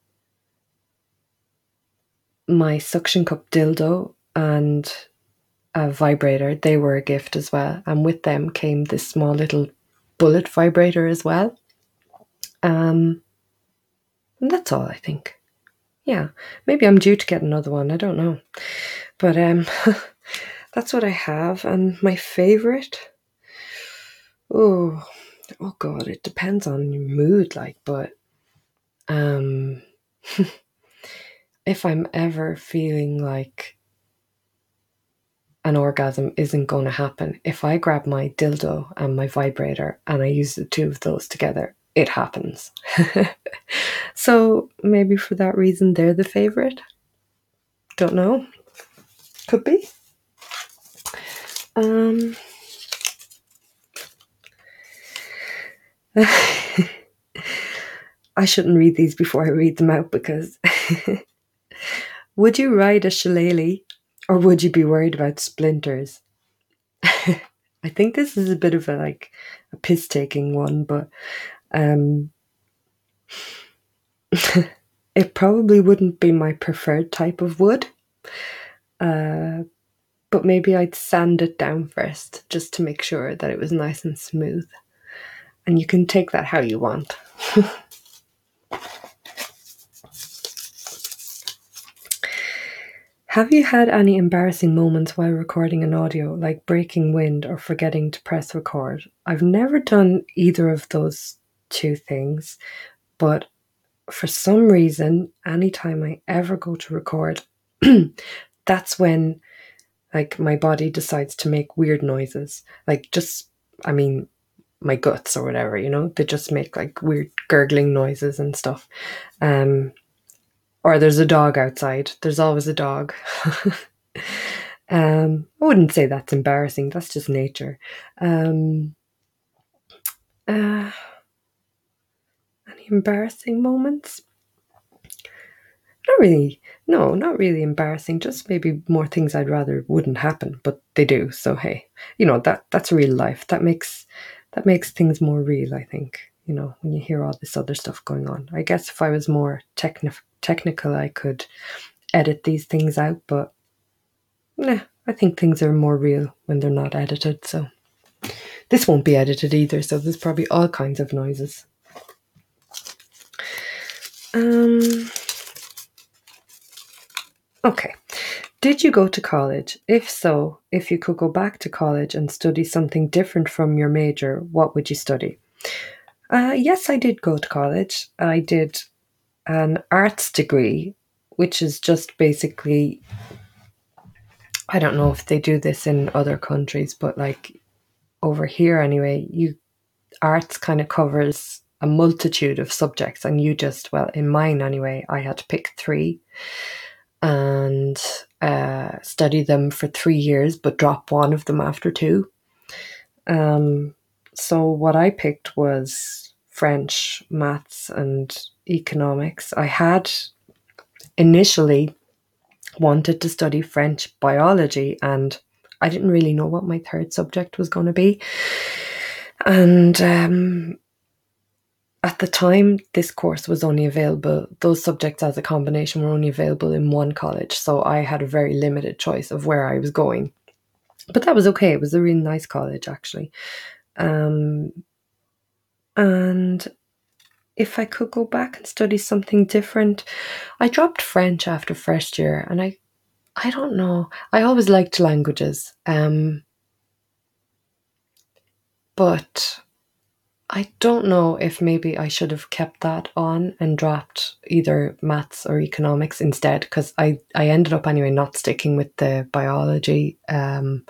my suction cup dildo and a vibrator. They were a gift as well. And with them came this small little bullet vibrator as well. Um, and that's all, I think. Yeah, maybe I'm due to get another one. I don't know. But um, that's what I have. And my favorite, oh, oh God, it depends on your mood. Like, but um, if I'm ever feeling like an orgasm isn't going to happen, if I grab my dildo and my vibrator and I use the two of those together, it happens. So maybe for that reason, they're the favorite. Don't know. Could be. Um, I shouldn't read these before I read them out because would you ride a shillelagh or would you be worried about splinters? I think this is a bit of a like a piss taking one, but um, it probably wouldn't be my preferred type of wood. Uh, but maybe I'd sand it down first just to make sure that it was nice and smooth. And you can take that how you want. Have you had any embarrassing moments while recording an audio, like breaking wind or forgetting to press record? I've never done either of those two things, but for some reason, anytime I ever go to record, that's when like my body decides to make weird noises. Like just, I mean, my guts or whatever, you know, they just make like weird gurgling noises and stuff. Um, or there's a dog outside. There's always a dog. um, I wouldn't say that's embarrassing. That's just nature. Um, uh, any embarrassing moments? Not really. No, not really embarrassing. Just maybe more things I'd rather wouldn't happen, but they do. So hey, you know that that's real life. That makes that makes things more real. I think you know when you hear all this other stuff going on. I guess if I was more techni- technical, I could edit these things out. But nah, I think things are more real when they're not edited. So this won't be edited either. So there's probably all kinds of noises. Um. Okay. Did you go to college? If so, if you could go back to college and study something different from your major, what would you study? Uh, yes, I did go to college. I did an arts degree, which is just basically, I don't know if they do this in other countries, but like over here anyway, you arts kind of covers a multitude of subjects, and you just, well, in mine anyway, I had to pick three and uh, study them for three years, but drop one of them after two. Um, so what I picked was French, maths, and economics. I had initially wanted to study French biology, and I didn't really know what my third subject was going to be. And um, at the time, this course was only available, those subjects as a combination were only available in one college. So I had a very limited choice of where I was going. But that was okay. It was a really nice college, actually. Um, and if I could go back and study something different, I dropped French after first year, and I, I don't know. I always liked languages, um, but I don't know if maybe I should have kept that on and dropped either maths or economics instead, because I, I ended up anyway not sticking with the biology. Um,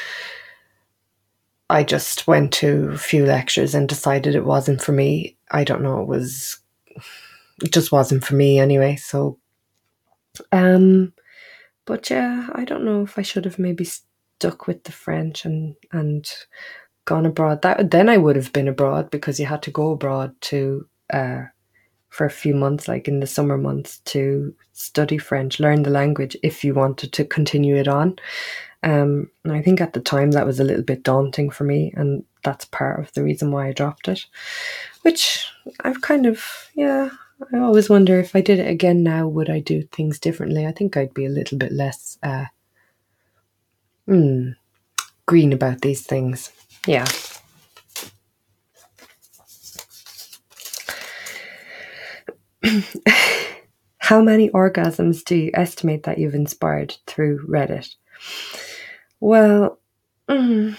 I just went to a few lectures and decided it wasn't for me. I don't know, it was, it just wasn't for me anyway. So, um, but yeah, I don't know if I should have maybe stuck with the French and, and gone abroad. That then I would have been abroad, because you had to go abroad to uh, for a few months, like in the summer months, to study French, learn the language if you wanted to continue it on. Um, and I think at the time that was a little bit daunting for me, and that's part of the reason why I dropped it. Which I've kind of, yeah, I always wonder if I did it again now, would I do things differently? I think I'd be a little bit less uh, hmm, green about these things. Yeah. How many orgasms do you estimate that you've inspired through Reddit? Well, mm,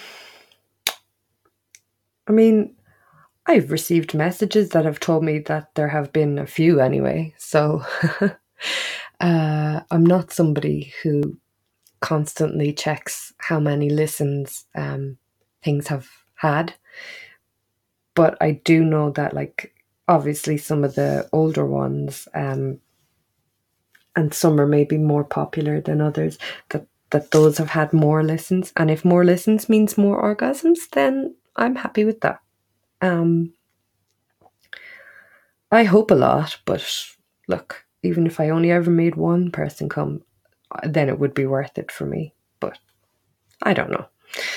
I mean, I've received messages that have told me that there have been a few anyway. So uh, I'm not somebody who constantly checks how many listens um, things have had. But I do know that, like, obviously some of the older ones, um, and some are maybe more popular than others, that, that those have had more listens. And if more listens means more orgasms, then I'm happy with that. Um, I hope a lot, but look, even if I only ever made one person come, then it would be worth it for me. But I don't know.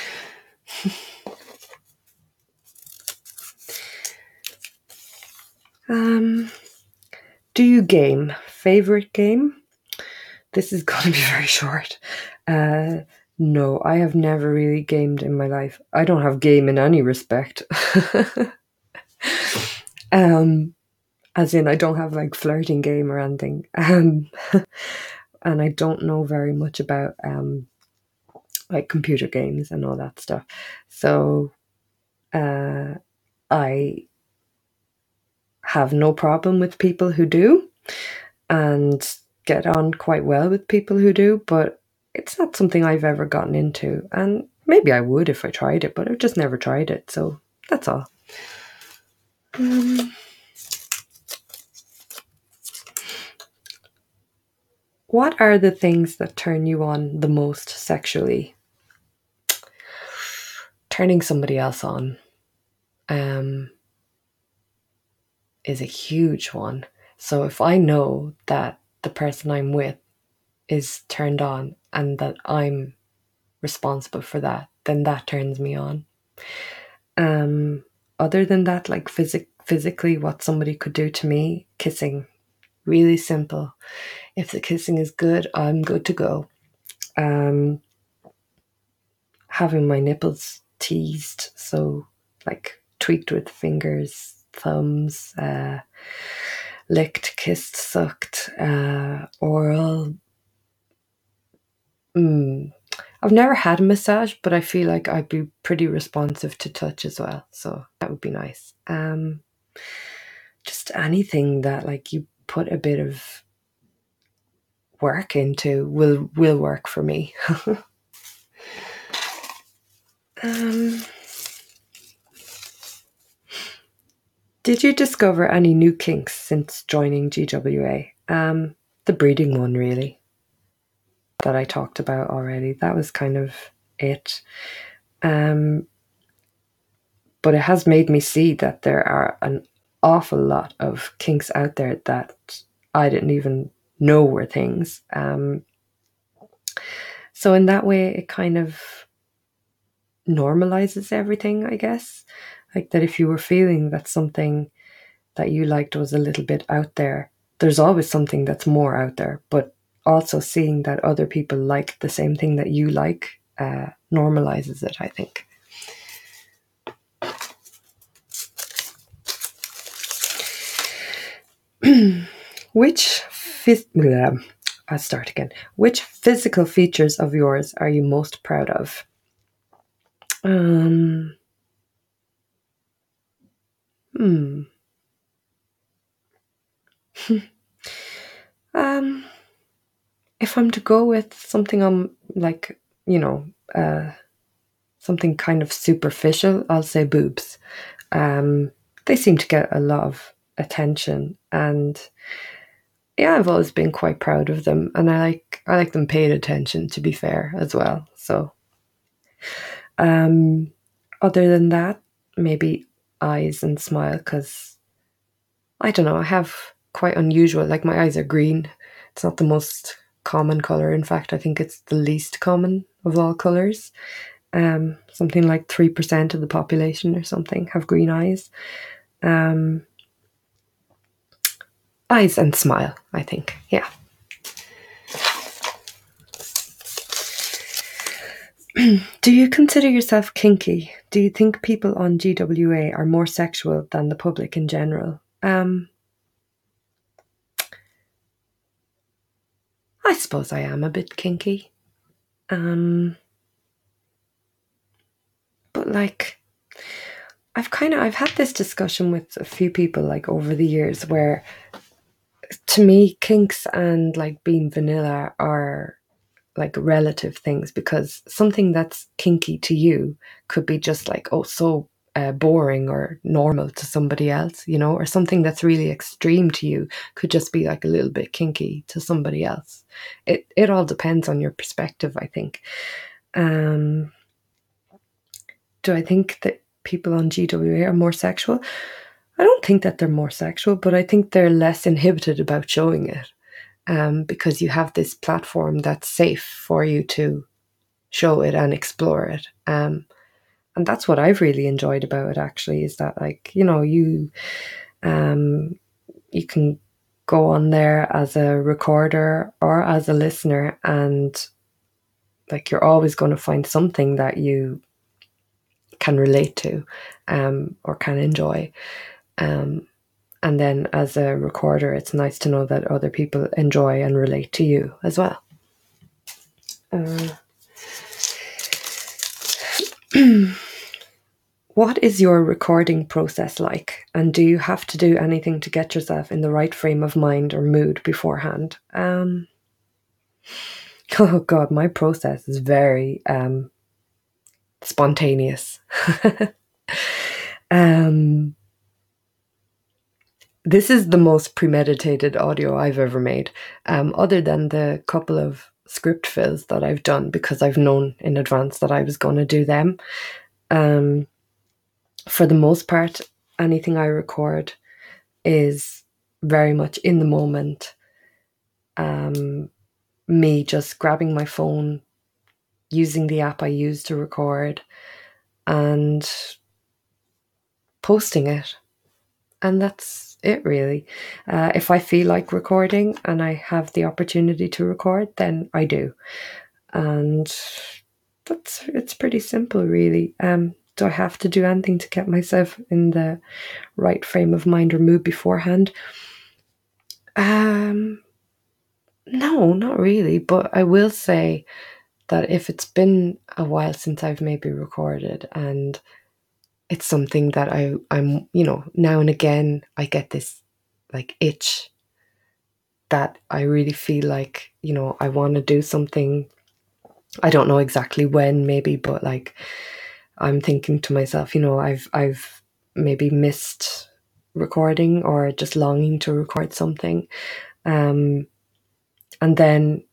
um, do you game? Favorite game? This is going to be very short. Uh, no, I have never really gamed in my life. I don't have game in any respect. um, as in, I don't have like flirting game or anything. Um, and I don't know very much about um, like computer games and all that stuff. So uh, I have no problem with people who do, and get on quite well with people who do, but it's not something I've ever gotten into. And maybe I would if I tried it, but I've just never tried it. So that's all. Um, what are the things that turn you on the most sexually? Turning somebody else on um, is a huge one. So if I know that the person I'm with is turned on and that I'm responsible for that, then that turns me on. Um, other than that, like physic- physically, what somebody could do to me, kissing, really simple. If the kissing is good, I'm good to go. Um, having my nipples teased, so like tweaked with fingers, thumbs, uh, licked, kissed, sucked, uh, oral. Mm. I've never had a massage, but I feel like I'd be pretty responsive to touch as well, so that would be nice. Um, just anything that like you put a bit of work into will will work for me. um, did you discover any new kinks since joining G W A? Um, the breeding one, really, that I talked about already. That was kind of it. Um, but it has made me see that there are an awful lot of kinks out there that I didn't even know were things. Um, so in that way, it kind of normalizes everything, I guess. Like that if you were feeling that something that you liked was a little bit out there, there's always something that's more out there. But also seeing that other people like the same thing that you like uh, normalizes it, I think. Which phys- I'll start again. Which physical features of yours are you most proud of? Um, hmm. um, if I'm to go with something I'm like, you know, uh, something kind of superficial, I'll say boobs. Um, they seem to get a lot of attention, and yeah, I've always been quite proud of them, and I like I like them paid attention. To be fair, as well. So, um, other than that, maybe eyes and smile, because I don't know, I have quite unusual. Like my eyes are green. It's not the most common color. In fact, I think it's the least common of all colors. Um, something like three percent of the population or something have green eyes. Um, eyes and smile, I think. Yeah. Do you consider yourself kinky? Do you think people on G W A are more sexual than the public in general? Um, I suppose I am a bit kinky. Um, but like, I've kind of I've had this discussion with a few people like over the years where to me kinks and like being vanilla are like relative things, because something that's kinky to you could be just like, oh, so uh, boring or normal to somebody else, you know, or something that's really extreme to you could just be like a little bit kinky to somebody else. It it all depends on your perspective, I think. Um, do I think that people on G W A are more sexual? I don't think that they're more sexual, but I think they're less inhibited about showing it, um, because you have this platform that's safe for you to show it and explore it. Um, and that's what I've really enjoyed about it, actually, is that, like, you know, you um, you can go on there as a recorder or as a listener, and like you're always going to find something that you can relate to, um, or can enjoy. Um, And then as a recorder, it's nice to know that other people enjoy and relate to you as well. Uh, what is your recording process like? And do you have to do anything to get yourself in the right frame of mind or mood beforehand? Um, oh God, my process is very um, spontaneous. um, This is the most premeditated audio I've ever made, um, other than the couple of script fills that I've done because I've known in advance that I was going to do them. Um, for the most part, anything I record is very much in the moment. Um, me just grabbing my phone, using the app I use to record, and posting it. And that's it, really. Uh, if I feel like recording and I have the opportunity to record, then I do. And that's it's pretty simple, really. Um, do I have to do anything to get myself in the right frame of mind or mood beforehand? Um, no, not really. But I will say that if it's been a while since I've maybe recorded and it's something that I, I'm, you know, now and again I get this like itch that I really feel like, you know, I want to do something. I don't know exactly when, maybe, but like I'm thinking to myself, you know, I've I've maybe missed recording or just longing to record something. Um, and then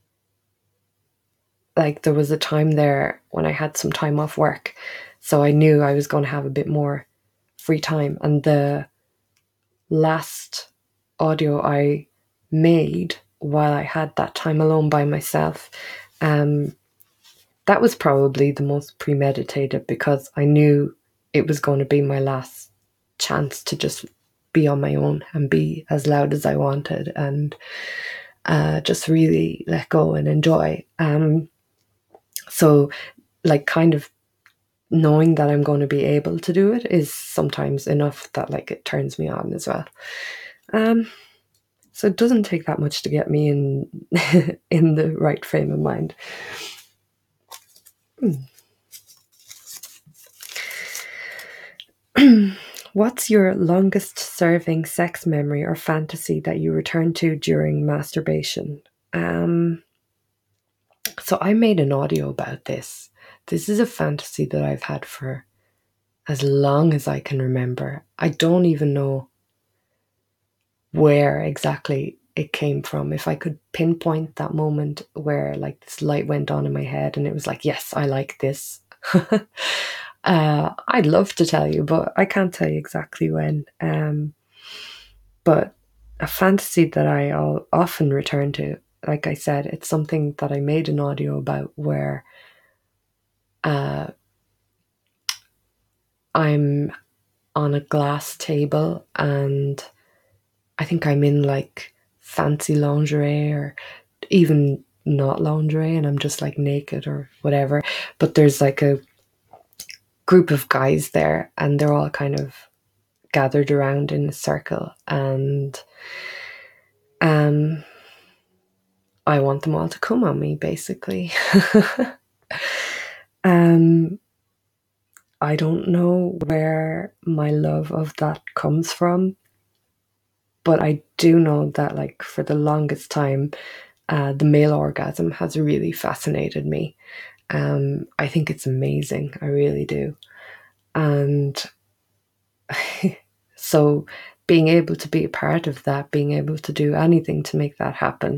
like there was a time there when I had some time off work, so I knew I was going to have a bit more free time. And the last audio I made while I had that time alone by myself, um, that was probably the most premeditated because I knew it was going to be my last chance to just be on my own and be as loud as I wanted and uh, just really let go and enjoy. Um, so, like, kind of knowing that I'm going to be able to do it is sometimes enough that like it turns me on as well. Um, so it doesn't take that much to get me in in the right frame of mind. What's your longest serving sex memory or fantasy that you return to during masturbation? Um, so I made an audio about this. This is a fantasy that I've had for as long as I can remember. I don't even know where exactly it came from. If I could pinpoint that moment where like this light went on in my head and it was like, yes, I like this. uh, I'd love to tell you, but I can't tell you exactly when. Um, but a fantasy that I often return to, like I said, it's something that I made an audio about where uh, I'm on a glass table and I think I'm in like fancy lingerie or even not lingerie and I'm just like naked or whatever. But there's like a group of guys there and they're all kind of gathered around in a circle and um, I want them all to come on me, basically. um, I don't know where my love of that comes from, but I do know that like for the longest time, uh, the male orgasm has really fascinated me. Um, I think it's amazing. I really do. And so being able to be a part of that, being able to do anything to make that happen,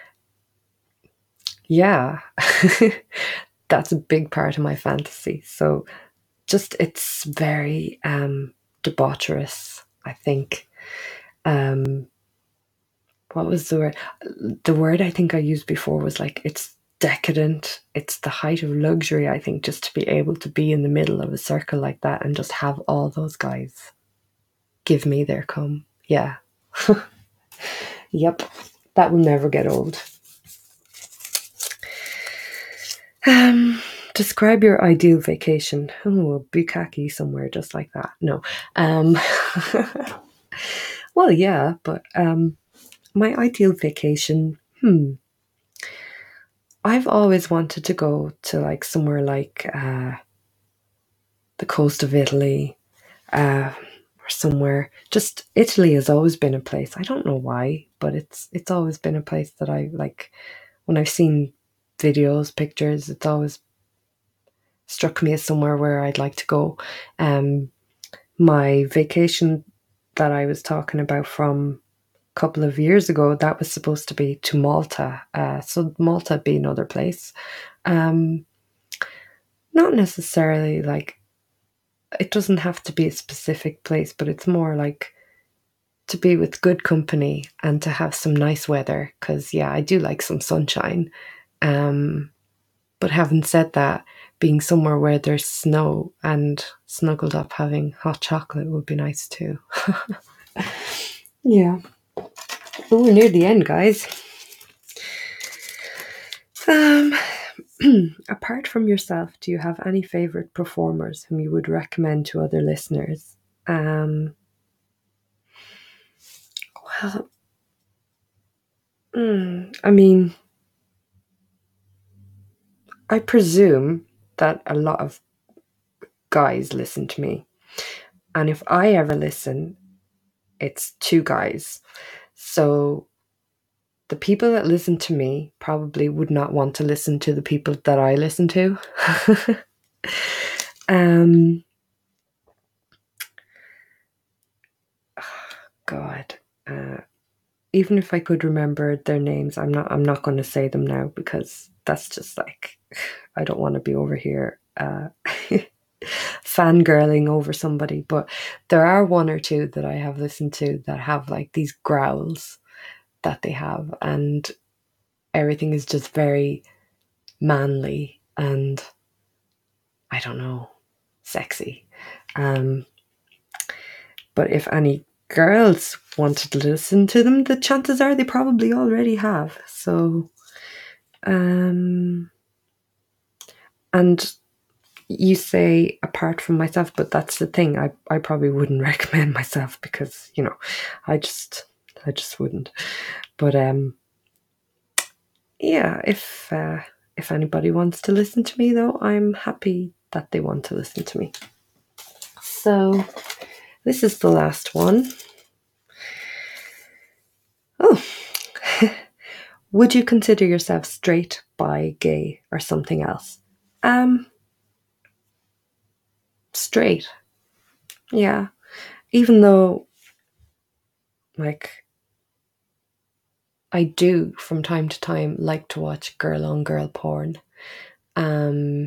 yeah, that's a big part of my fantasy. So just, it's very um, debaucherous, I think. Um, what was the word? The word I think I used before was like, it's decadent. It's the height of luxury, I think, just to be able to be in the middle of a circle like that and just have all those guys give me their cum. Yeah. Yep. That will never get old. Um, describe your ideal vacation. Oh, a bukkake somewhere just like that. No. Um, Well, yeah, but um, my ideal vacation, hmm, I've always wanted to go to like somewhere like uh, the coast of Italy, uh, or somewhere. Just Italy has always been a place. I don't know why, but it's it's always been a place that I like. When I've seen videos, pictures, it's always struck me as somewhere where I'd like to go. Um, my vacation that I was talking about from a couple of years ago, that was supposed to be to Malta. Uh, so Malta would be another place. Um, not necessarily like it doesn't have to be a specific place, but it's more like to be with good company and to have some nice weather. Because yeah, I do like some sunshine. Um, but having said that, being somewhere where there's snow and snuggled up having hot chocolate would be nice too. Yeah. Oh, we're near the end, guys. Um, apart from yourself, do you have any favorite performers whom you would recommend to other listeners? Um, well, mm, I mean, I presume that a lot of guys listen to me. And if I ever listen, it's two guys. So the people that listen to me probably would not want to listen to the people that I listen to. um, God, uh, even if I could remember their names, I'm not. I'm not going to say them now because that's just like I don't want to be over here uh, fangirling over somebody. But there are one or two that I have listened to that have like these growls that they have, and everything is just very manly and I don't know, sexy. Um, but if any girls wanted to listen to them, the chances are they probably already have. So, um, and you say apart from myself, but that's the thing. I, I probably wouldn't recommend myself because, you know, I just, I just wouldn't. But, um, yeah, if, uh, if anybody wants to listen to me though, I'm happy that they want to listen to me. So this is the last one. Oh, would you consider yourself straight, bi, gay, or something else? Um, straight. Yeah. Even though, like, I do from time to time like to watch girl on girl porn. Um,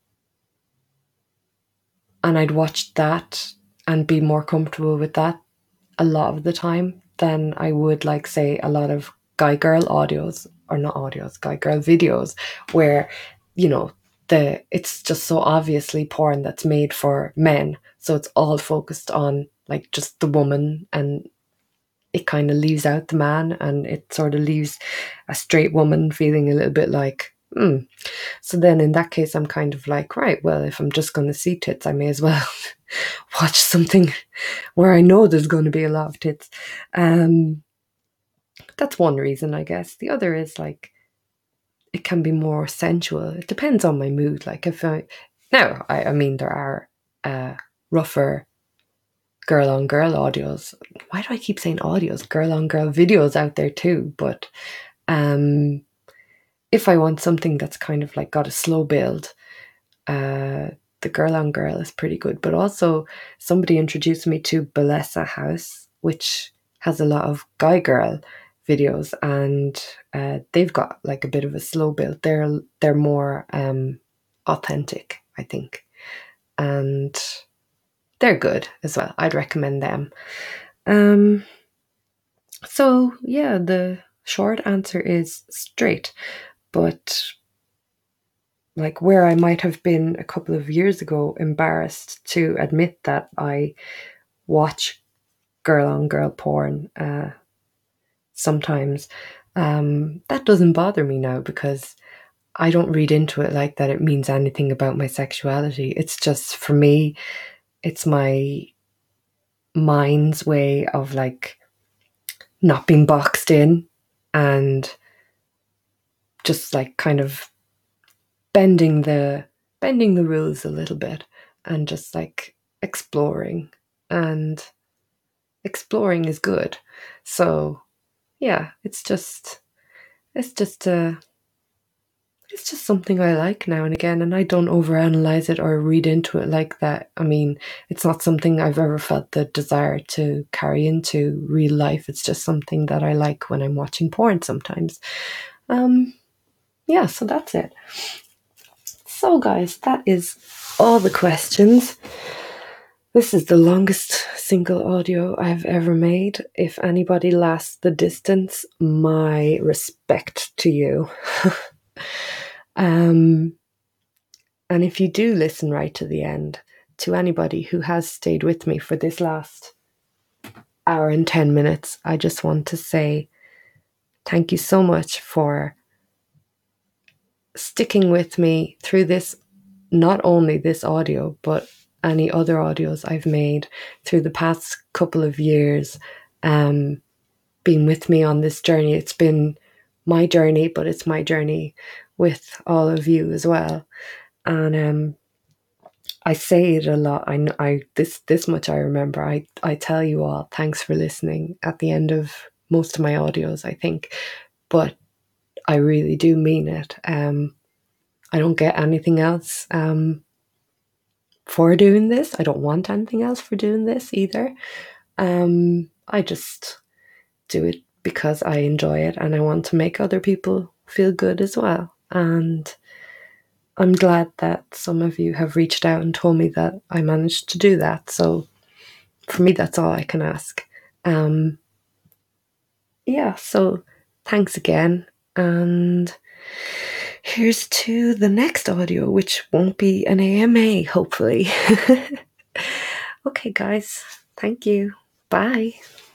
and I'd watch that and be more comfortable with that a lot of the time than I would, like, say, a lot of guy girl audios, or not audios, guy girl videos, where, you know, the it's just so obviously porn that's made for men. So it's all focused on like just the woman, and it kind of leaves out the man, and it sort of leaves a straight woman feeling a little bit like, hmm. So then in that case, I'm kind of like, right, well, if I'm just going to see tits, I may as well watch something where I know there's going to be a lot of tits. Um, that's one reason, I guess. The other is like, it can be more sensual. It depends on my mood. Like if I, now, I, I mean, there are uh, rougher girl on girl audios. Why do I keep saying audios? Girl on girl videos out there too. But um, if I want something that's kind of like got a slow build, uh, the girl on girl is pretty good. But also, somebody introduced me to Bellesa House, which has a lot of guy girl videos, and uh, they've got like a bit of a slow build. They're they're more um, authentic, I think, and they're good as well. I'd recommend them. Um, so yeah, the short answer is straight, but like where I might have been a couple of years ago embarrassed to admit that I watch girl on girl porn uh, sometimes, um, that doesn't bother me now because I don't read into it like that it means anything about my sexuality. It's just, for me, it's my mind's way of like not being boxed in and just like kind of bending the bending the rules a little bit and just like exploring. And exploring is good. So yeah, it's just it's just a it's just something I like now and again, and I don't overanalyze it or read into it like that. I mean, it's not something I've ever felt the desire to carry into real life. It's just something that I like when I'm watching porn sometimes. Um, yeah, so that's it. So, guys, that is all the questions. This is the longest single audio I've ever made. If anybody lasts the distance, my respect to you. um, and if you do listen right to the end, to anybody who has stayed with me for this last hour and ten minutes, I just want to say thank you so much for sticking with me through this, not only this audio, but any other audios I've made through the past couple of years, um, being with me on this journey. It's been my journey, but it's my journey with all of you as well. And um, I say it a lot. I know I this this much I remember. I I tell you all thanks for listening at the end of most of my audios, I think, but I really do mean it. Um, I don't get anything else um, for doing this. I don't want anything else for doing this either. Um, I just do it because I enjoy it and I want to make other people feel good as well. And I'm glad that some of you have reached out and told me that I managed to do that. So for me, that's all I can ask. Um, yeah, so thanks again. And here's to the next audio, which won't be an A M A, hopefully. Okay, guys. Thank you. Bye.